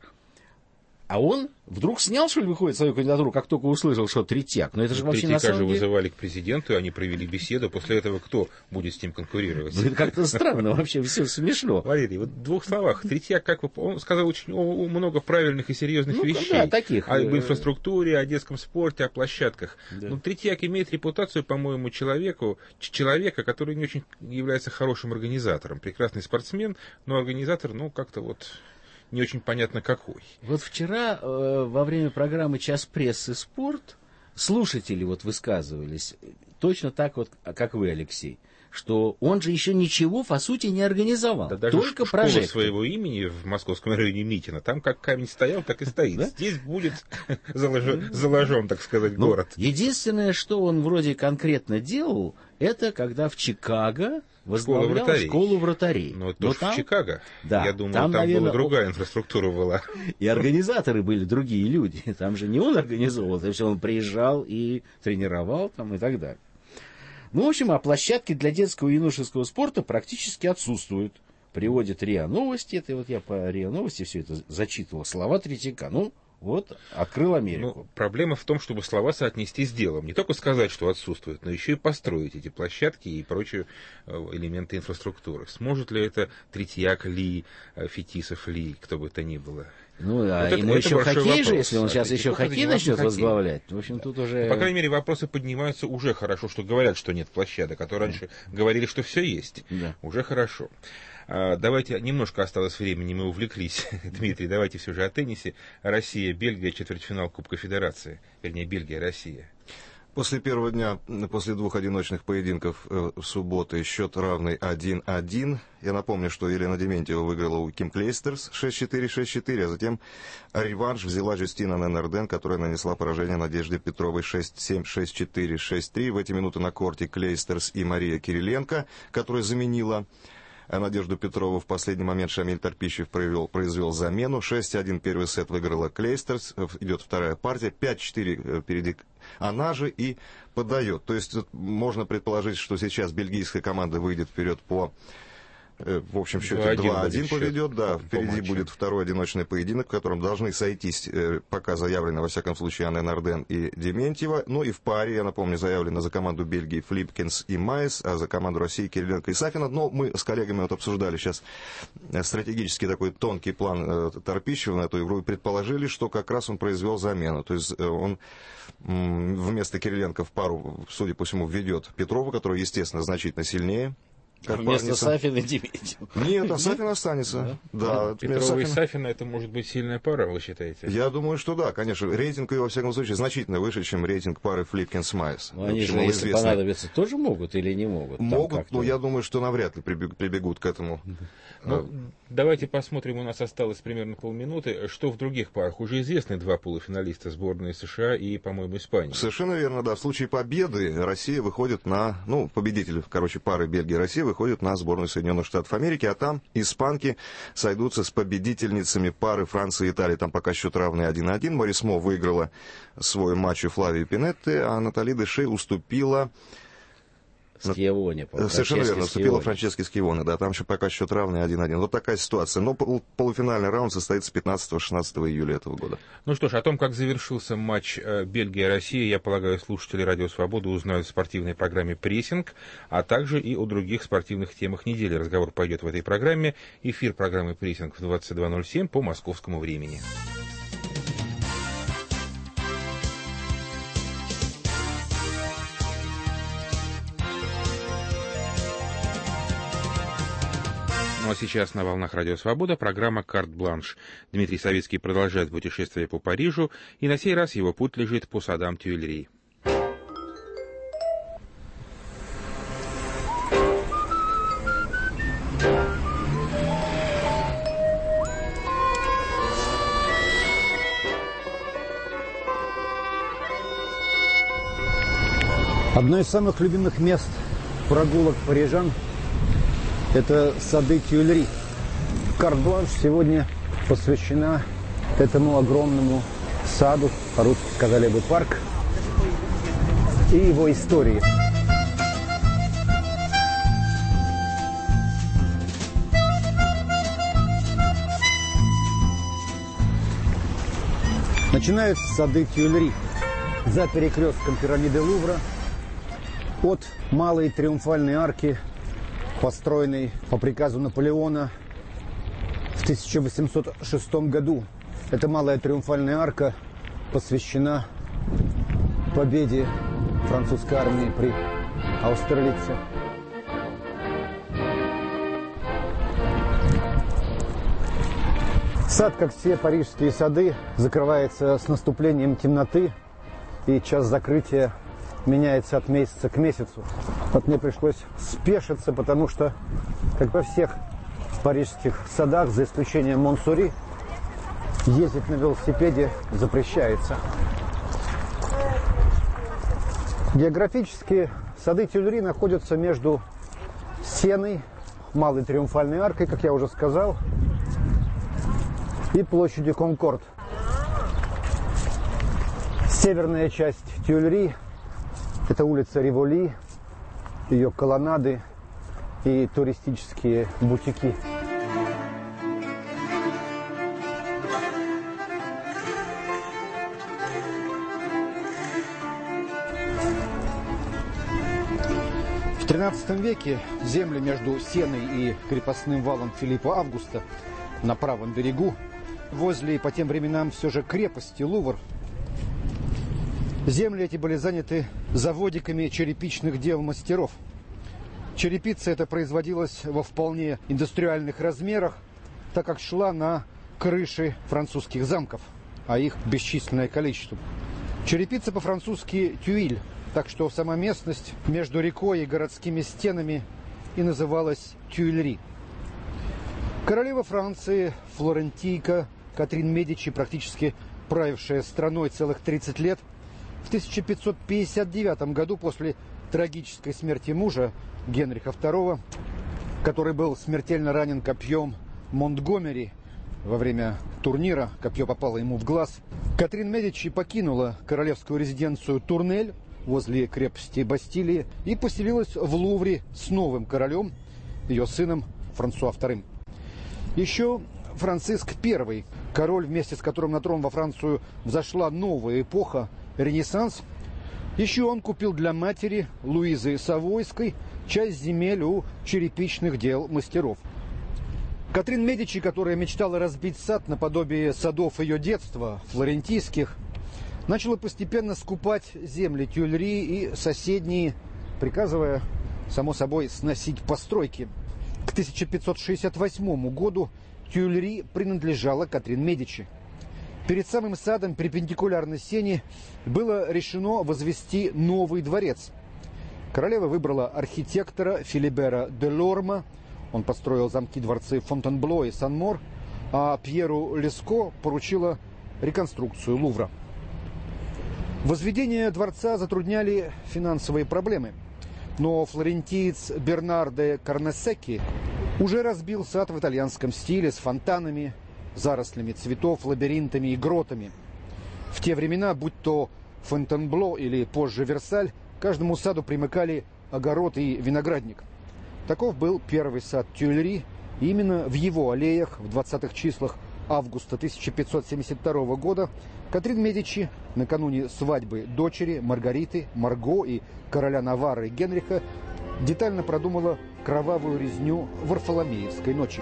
S4: А он вдруг снял, что ли, выходит свою кандидатуру, как только услышал, что Третьяк. Но это же вообще на самом деле...
S9: вызывали к президенту, они провели беседу. После этого кто будет с ним конкурировать?
S4: Ну, это как-то странно, вообще все смешно.
S9: Валерий, вот в двух словах. Третьяк, он сказал очень много правильных и серьезных вещей.
S4: Да, таких.
S9: Об инфраструктуре, о детском спорте, о площадках.
S4: Да.
S9: Но Третьяк имеет репутацию, по-моему, человека, который не очень является хорошим организатором. Прекрасный спортсмен, но организатор, как-то вот... не очень понятно какой.
S4: Вот вчера во время программы «Час прессы. Спорт» слушатели вот высказывались точно так вот, как вы, Алексей, что он же еще ничего, по сути, не организовал.
S9: Да даже
S4: только
S9: школа
S4: прожектор.
S9: Своего имени в московском районе Митина, там как камень стоял, так и стоит. Да? Здесь будет заложен, так сказать, город.
S4: Единственное, что он вроде конкретно делал, это когда в Чикаго возглавлял школу вратарей.
S9: Но тоже в Чикаго.
S4: Да,
S9: я думаю, там наверное, была другая инфраструктура была.
S4: И организаторы были другие люди. Там же не он организовывал, то есть он приезжал и тренировал там и так далее. Ну, в общем, а площадки для детского и юношеского спорта практически отсутствуют. Приводит РИА Новости. Это вот я по РИА Новости все это зачитывал. Слова Третьяка. Вот, открыл Америку.
S9: Проблема в том, чтобы слова соотнести с делом. Не только сказать, что отсутствует, но еще и построить эти площадки и прочие элементы инфраструктуры. Сможет ли это Третьяк ли, Фетисов ли, кто бы то ни было?
S4: Ему еще хоккей же, если он сейчас еще хоккей начнет возглавлять. В общем, тут уже...
S9: По крайней мере, вопросы поднимаются уже хорошо, что говорят, что нет площадок, а то раньше говорили, что все есть.
S4: Да.
S9: Уже хорошо. Давайте, немножко осталось времени, мы увлеклись. Дмитрий, давайте все же о теннисе. Россия, Бельгия, четвертьфинал Кубка Федерации. Вернее, Бельгия, Россия.
S5: После первого дня, после двух одиночных поединков в субботу, счет равный 1-1. Я напомню, что Елена Дементьева выиграла у Ким Клейстерс 6-4, 6-4, а затем реванш взяла Жюстина Ненарден, которая нанесла поражение Надежде Петровой 6-7, 6-4, 6-3. В эти минуты на корте Клейстерс и Мария Кириленко, которая заменила Надежду Петрову. В последний момент Шамиль Торпищев произвел замену. 6-1 первый сет выиграла Клейстерс. Идет вторая партия. 5-4 впереди она же и подает. То есть можно предположить, что сейчас бельгийская команда выйдет вперед по... В общем счете 2-1 поведет, да. Впереди будет второй одиночный поединок, в котором должны сойтись, пока заявлено, во всяком случае, Анне Нарден и Дементьева. Ну и в паре, я напомню, заявлено за команду Бельгии Флипкинс и Майс, а за команду России Кириленко и Сафина. Но мы с коллегами вот обсуждали сейчас стратегический такой тонкий план Торпищева на эту игру и предположили, что как раз он произвел замену. То есть он вместо Кириленко в пару, судя по всему, введет Петрову, которая, естественно, значительно сильнее
S4: Вместо Сафина Дементьев.
S5: Нет, а Сафин останется. Да.
S9: Петрова и Сафина — это может быть сильная пара, вы считаете?
S5: Я думаю, что да, конечно. Рейтинг ее, во всяком случае, значительно выше, чем рейтинг пары Флипкин-Смайс.
S4: Они же, если понадобится, тоже могут или не могут?
S5: Могут, но я думаю, что навряд ли прибегут к этому.
S9: Ну, давайте посмотрим, у нас осталось примерно полминуты. Что в других парах? Уже известны два полуфиналиста сборной США и, по-моему, Испании.
S5: Совершенно верно, да. В случае победы Россия выходит на... победитель, пары Бельгия-Россия выходит на сборную Соединенных Штатов Америки, а там испанки сойдутся с победительницами пары Франции и Италии. Там пока счет равный 1-1. Марисмо выиграла свой матч у Флавии Пинетти, а Натали Дешей уступила...
S4: Скьявоне.
S5: Совершенно верно, уступила Франческе Скьявоне, да, там еще пока счет равный 1-1. Вот такая ситуация. Но полуфинальный раунд состоится 15-16 июля этого года.
S9: Ну что ж, о том, как завершился матч Бельгия-Россия, я полагаю, слушатели Радио Свобода узнают в спортивной программе «Прессинг», а также и о других спортивных темах недели. Разговор пойдет в этой программе. Эфир программы «Прессинг» в 22:07 по московскому времени. Ну а сейчас на волнах Радио Свобода программа «Карт-бланш». Дмитрий Савицкий продолжает путешествие по Парижу, и на сей раз его путь лежит по садам Тюильри.
S6: Одно из самых любимых мест прогулок парижан – это сады Тюильри. Карт-бланш сегодня посвящена этому огромному саду, по-русски сказали бы парк, и его истории. Начинаются сады Тюильри за перекрестком пирамиды Лувра от Малой Триумфальной арки, построенной по приказу Наполеона в 1806 году. Эта Малая Триумфальная арка посвящена победе французской армии при Аустерлице. Сад, как все парижские сады, закрывается с наступлением темноты, и час закрытия меняется от месяца к месяцу. Вот мне пришлось спешиться, потому что, как во всех парижских садах, за исключением Монсури, ездить на велосипеде запрещается. Географически сады Тюильри находятся между Сеной, Малой Триумфальной аркой, как я уже сказал, и площадью Конкорд. Северная часть Тюильри – это улица Риволи, ее колоннады и туристические бутики. В XIII веке земли между Сеной и крепостным валом Филиппа Августа на правом берегу, возле по тем временам все же крепости Лувр, земли эти были заняты заводиками черепичных дел мастеров. Черепица эта производилась во вполне индустриальных размерах, так как шла на крыши французских замков, а их бесчисленное количество. Черепица по-французски «тюиль», так что сама местность между рекой и городскими стенами и называлась Тюильри. Королева Франции, флорентийка Катрин Медичи, практически правившая страной целых 30 лет, в 1559 году после трагической смерти мужа Генриха II, который был смертельно ранен копьем Монтгомери во время турнира, копье попало ему в глаз, Катрин Медичи покинула королевскую резиденцию Турнель возле крепости Бастилии и поселилась в Лувре с новым королем, ее сыном Франсуа II. Еще Франциск I, король, вместе с которым на трон во Францию взошла новая эпоха, Ренессанс, еще он купил для матери Луизы Савойской часть земель у черепичных дел мастеров. Катрин Медичи, которая мечтала разбить сад наподобие садов ее детства, флорентийских, начала постепенно скупать земли Тюильри и соседние, приказывая само собой, сносить постройки. К 1568 году Тюильри принадлежала Катрин Медичи. Перед самым садом, перпендикулярно Сене, было решено возвести новый дворец. Королева выбрала архитектора Филибера де Лорма. Он построил замки дворцы Фонтенбло и Сан-Мор, а Пьеру Леско поручила реконструкцию Лувра. Возведение дворца затрудняли финансовые проблемы. Но флорентиец Бернар де Карнесекки уже разбил сад в итальянском стиле с фонтанами, зарослями цветов, лабиринтами и гротами. В те времена, будь то Фонтенбло или позже Версаль, к каждому саду примыкали огород и виноградник. Таков был первый сад Тюильри, и именно в его аллеях в 20-х числах августа 1572 года Катрин Медичи накануне свадьбы дочери Маргариты, Марго и короля Наварры Генриха детально продумала кровавую резню Варфоломеевской ночи.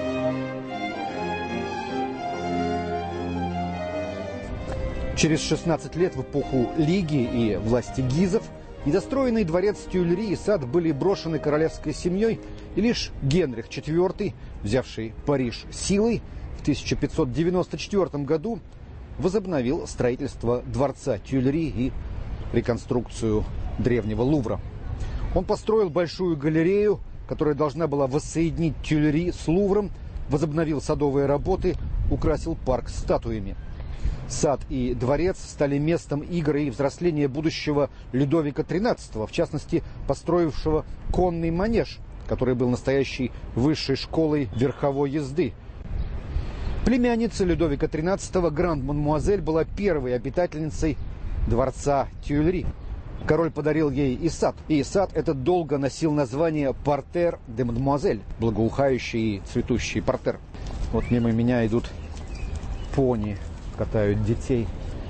S6: Через 16 лет в эпоху Лиги и власти Гизов недостроенный дворец Тюильри и сад были брошены королевской семьей, и лишь Генрих IV, взявший Париж силой, в 1594 году возобновил строительство дворца Тюильри и реконструкцию древнего Лувра. Он построил большую галерею, которая должна была воссоединить Тюильри с Лувром, возобновил садовые работы, украсил парк статуями. Сад и дворец стали местом игр и взросления будущего Людовика XIII, в частности, построившего конный манеж, который был настоящей высшей школой верховой езды. Племянница Людовика XIII, Гранд-мадемуазель, была первой обитательницей дворца Тюильри. Король подарил ей и сад этот долго носил название «Партер де мадемуазель», благоухающий и цветущий партер. Вот мимо меня идут пони, катают детей.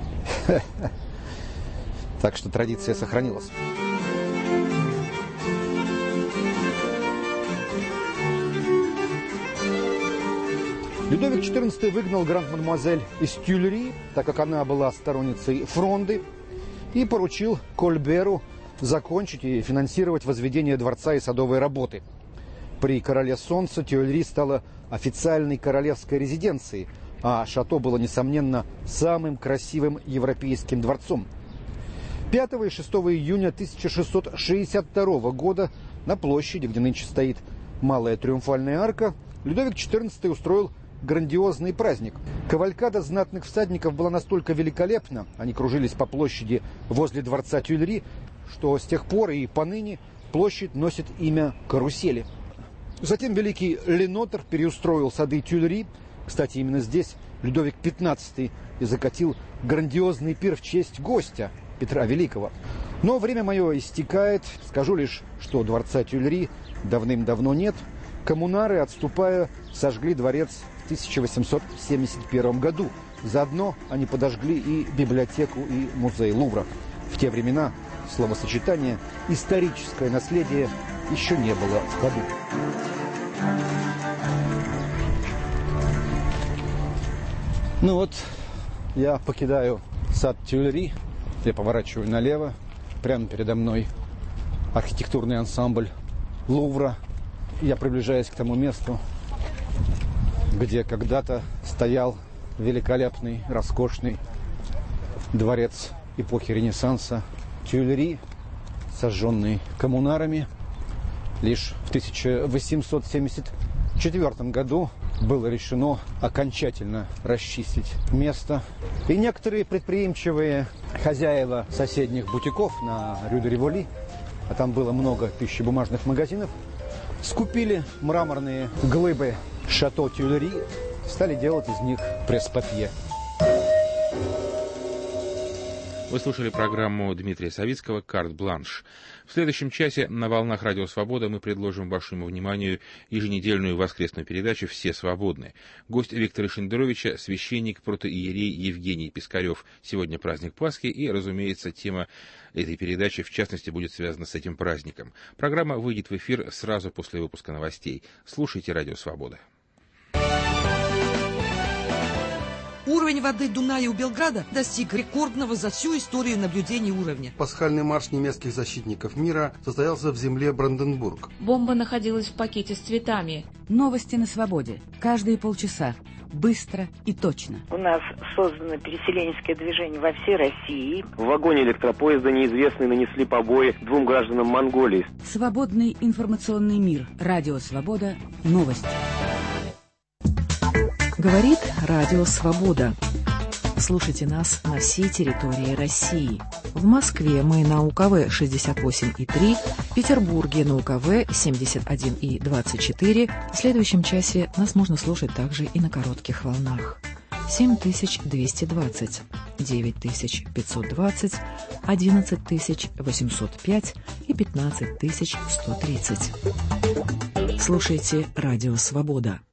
S6: Так что традиция сохранилась. Людовик XIV выгнал Гранд-мадемуазель из Тюильри, так как она была сторонницей Фронды, и поручил Кольберу закончить и финансировать возведение дворца и садовые работы. При короле Солнца Тюильри стала официальной королевской резиденцией, а шато было, несомненно, самым красивым европейским дворцом. 5 и 6 июня 1662 года на площади, где нынче стоит Малая Триумфальная арка, Людовик XIV устроил грандиозный праздник. Кавалькада знатных всадников была настолько великолепна, они кружились по площади возле дворца Тюильри, что с тех пор и поныне площадь носит имя Карусели. Затем великий Ленотр переустроил сады Тюильри. Кстати, именно здесь Людовик XV и закатил грандиозный пир в честь гостя Петра Великого. Но время мое истекает. Скажу лишь, что дворца Тюильри давным-давно нет. Коммунары, отступая, сожгли дворец в 1871 году. Заодно они подожгли и библиотеку, и музей Лувра. В те времена словосочетание «историческое наследие» еще не было в ходу. Ну вот, я покидаю сад Тюильри, я поворачиваю налево, прямо передо мной архитектурный ансамбль Лувра. Я приближаюсь к тому месту, где когда-то стоял великолепный, роскошный дворец эпохи Ренессанса Тюильри, сожженный коммунарами. Лишь в 1874 году было решено окончательно расчистить место. И некоторые предприимчивые хозяева соседних бутиков на Рю-де-Риволи, а там было много пищебумажных магазинов, скупили мраморные глыбы шато Тюильри, стали делать из них пресс-папье.
S9: Вы слушали программу Дмитрия Савицкого «Карт-бланш». В следующем часе на волнах Радио Свобода мы предложим вашему вниманию еженедельную воскресную передачу «Все свободны». Гость Виктора Шендеровича – священник протоиерей Евгений Пискарев. Сегодня праздник Пасхи, и, разумеется, тема этой передачи, в частности, будет связана с этим праздником. Программа выйдет в эфир сразу после выпуска новостей. Слушайте Радио Свобода.
S7: Уровень Уровень воды Дуная у Белграда достиг рекордного за всю историю наблюдений уровня.
S12: Пасхальный марш немецких защитников мира состоялся в земле Бранденбург.
S13: Бомба находилась в пакете с цветами.
S24: Новости на свободе. Каждые полчаса. Быстро и точно.
S25: У нас создано переселенческое движение во всей России.
S26: В вагоне электропоезда неизвестные нанесли побои 2 гражданам Монголии.
S24: Свободный информационный мир. Радио «Свобода». Новости.
S27: Говорит Радио «Свобода». Слушайте нас на всей территории России. В Москве мы на УКВ 68,3, в Петербурге на УКВ 71,24. В следующем часе нас можно слушать также и на коротких волнах. 7220, 9520, 11805 и 15130. Слушайте Радио «Свобода».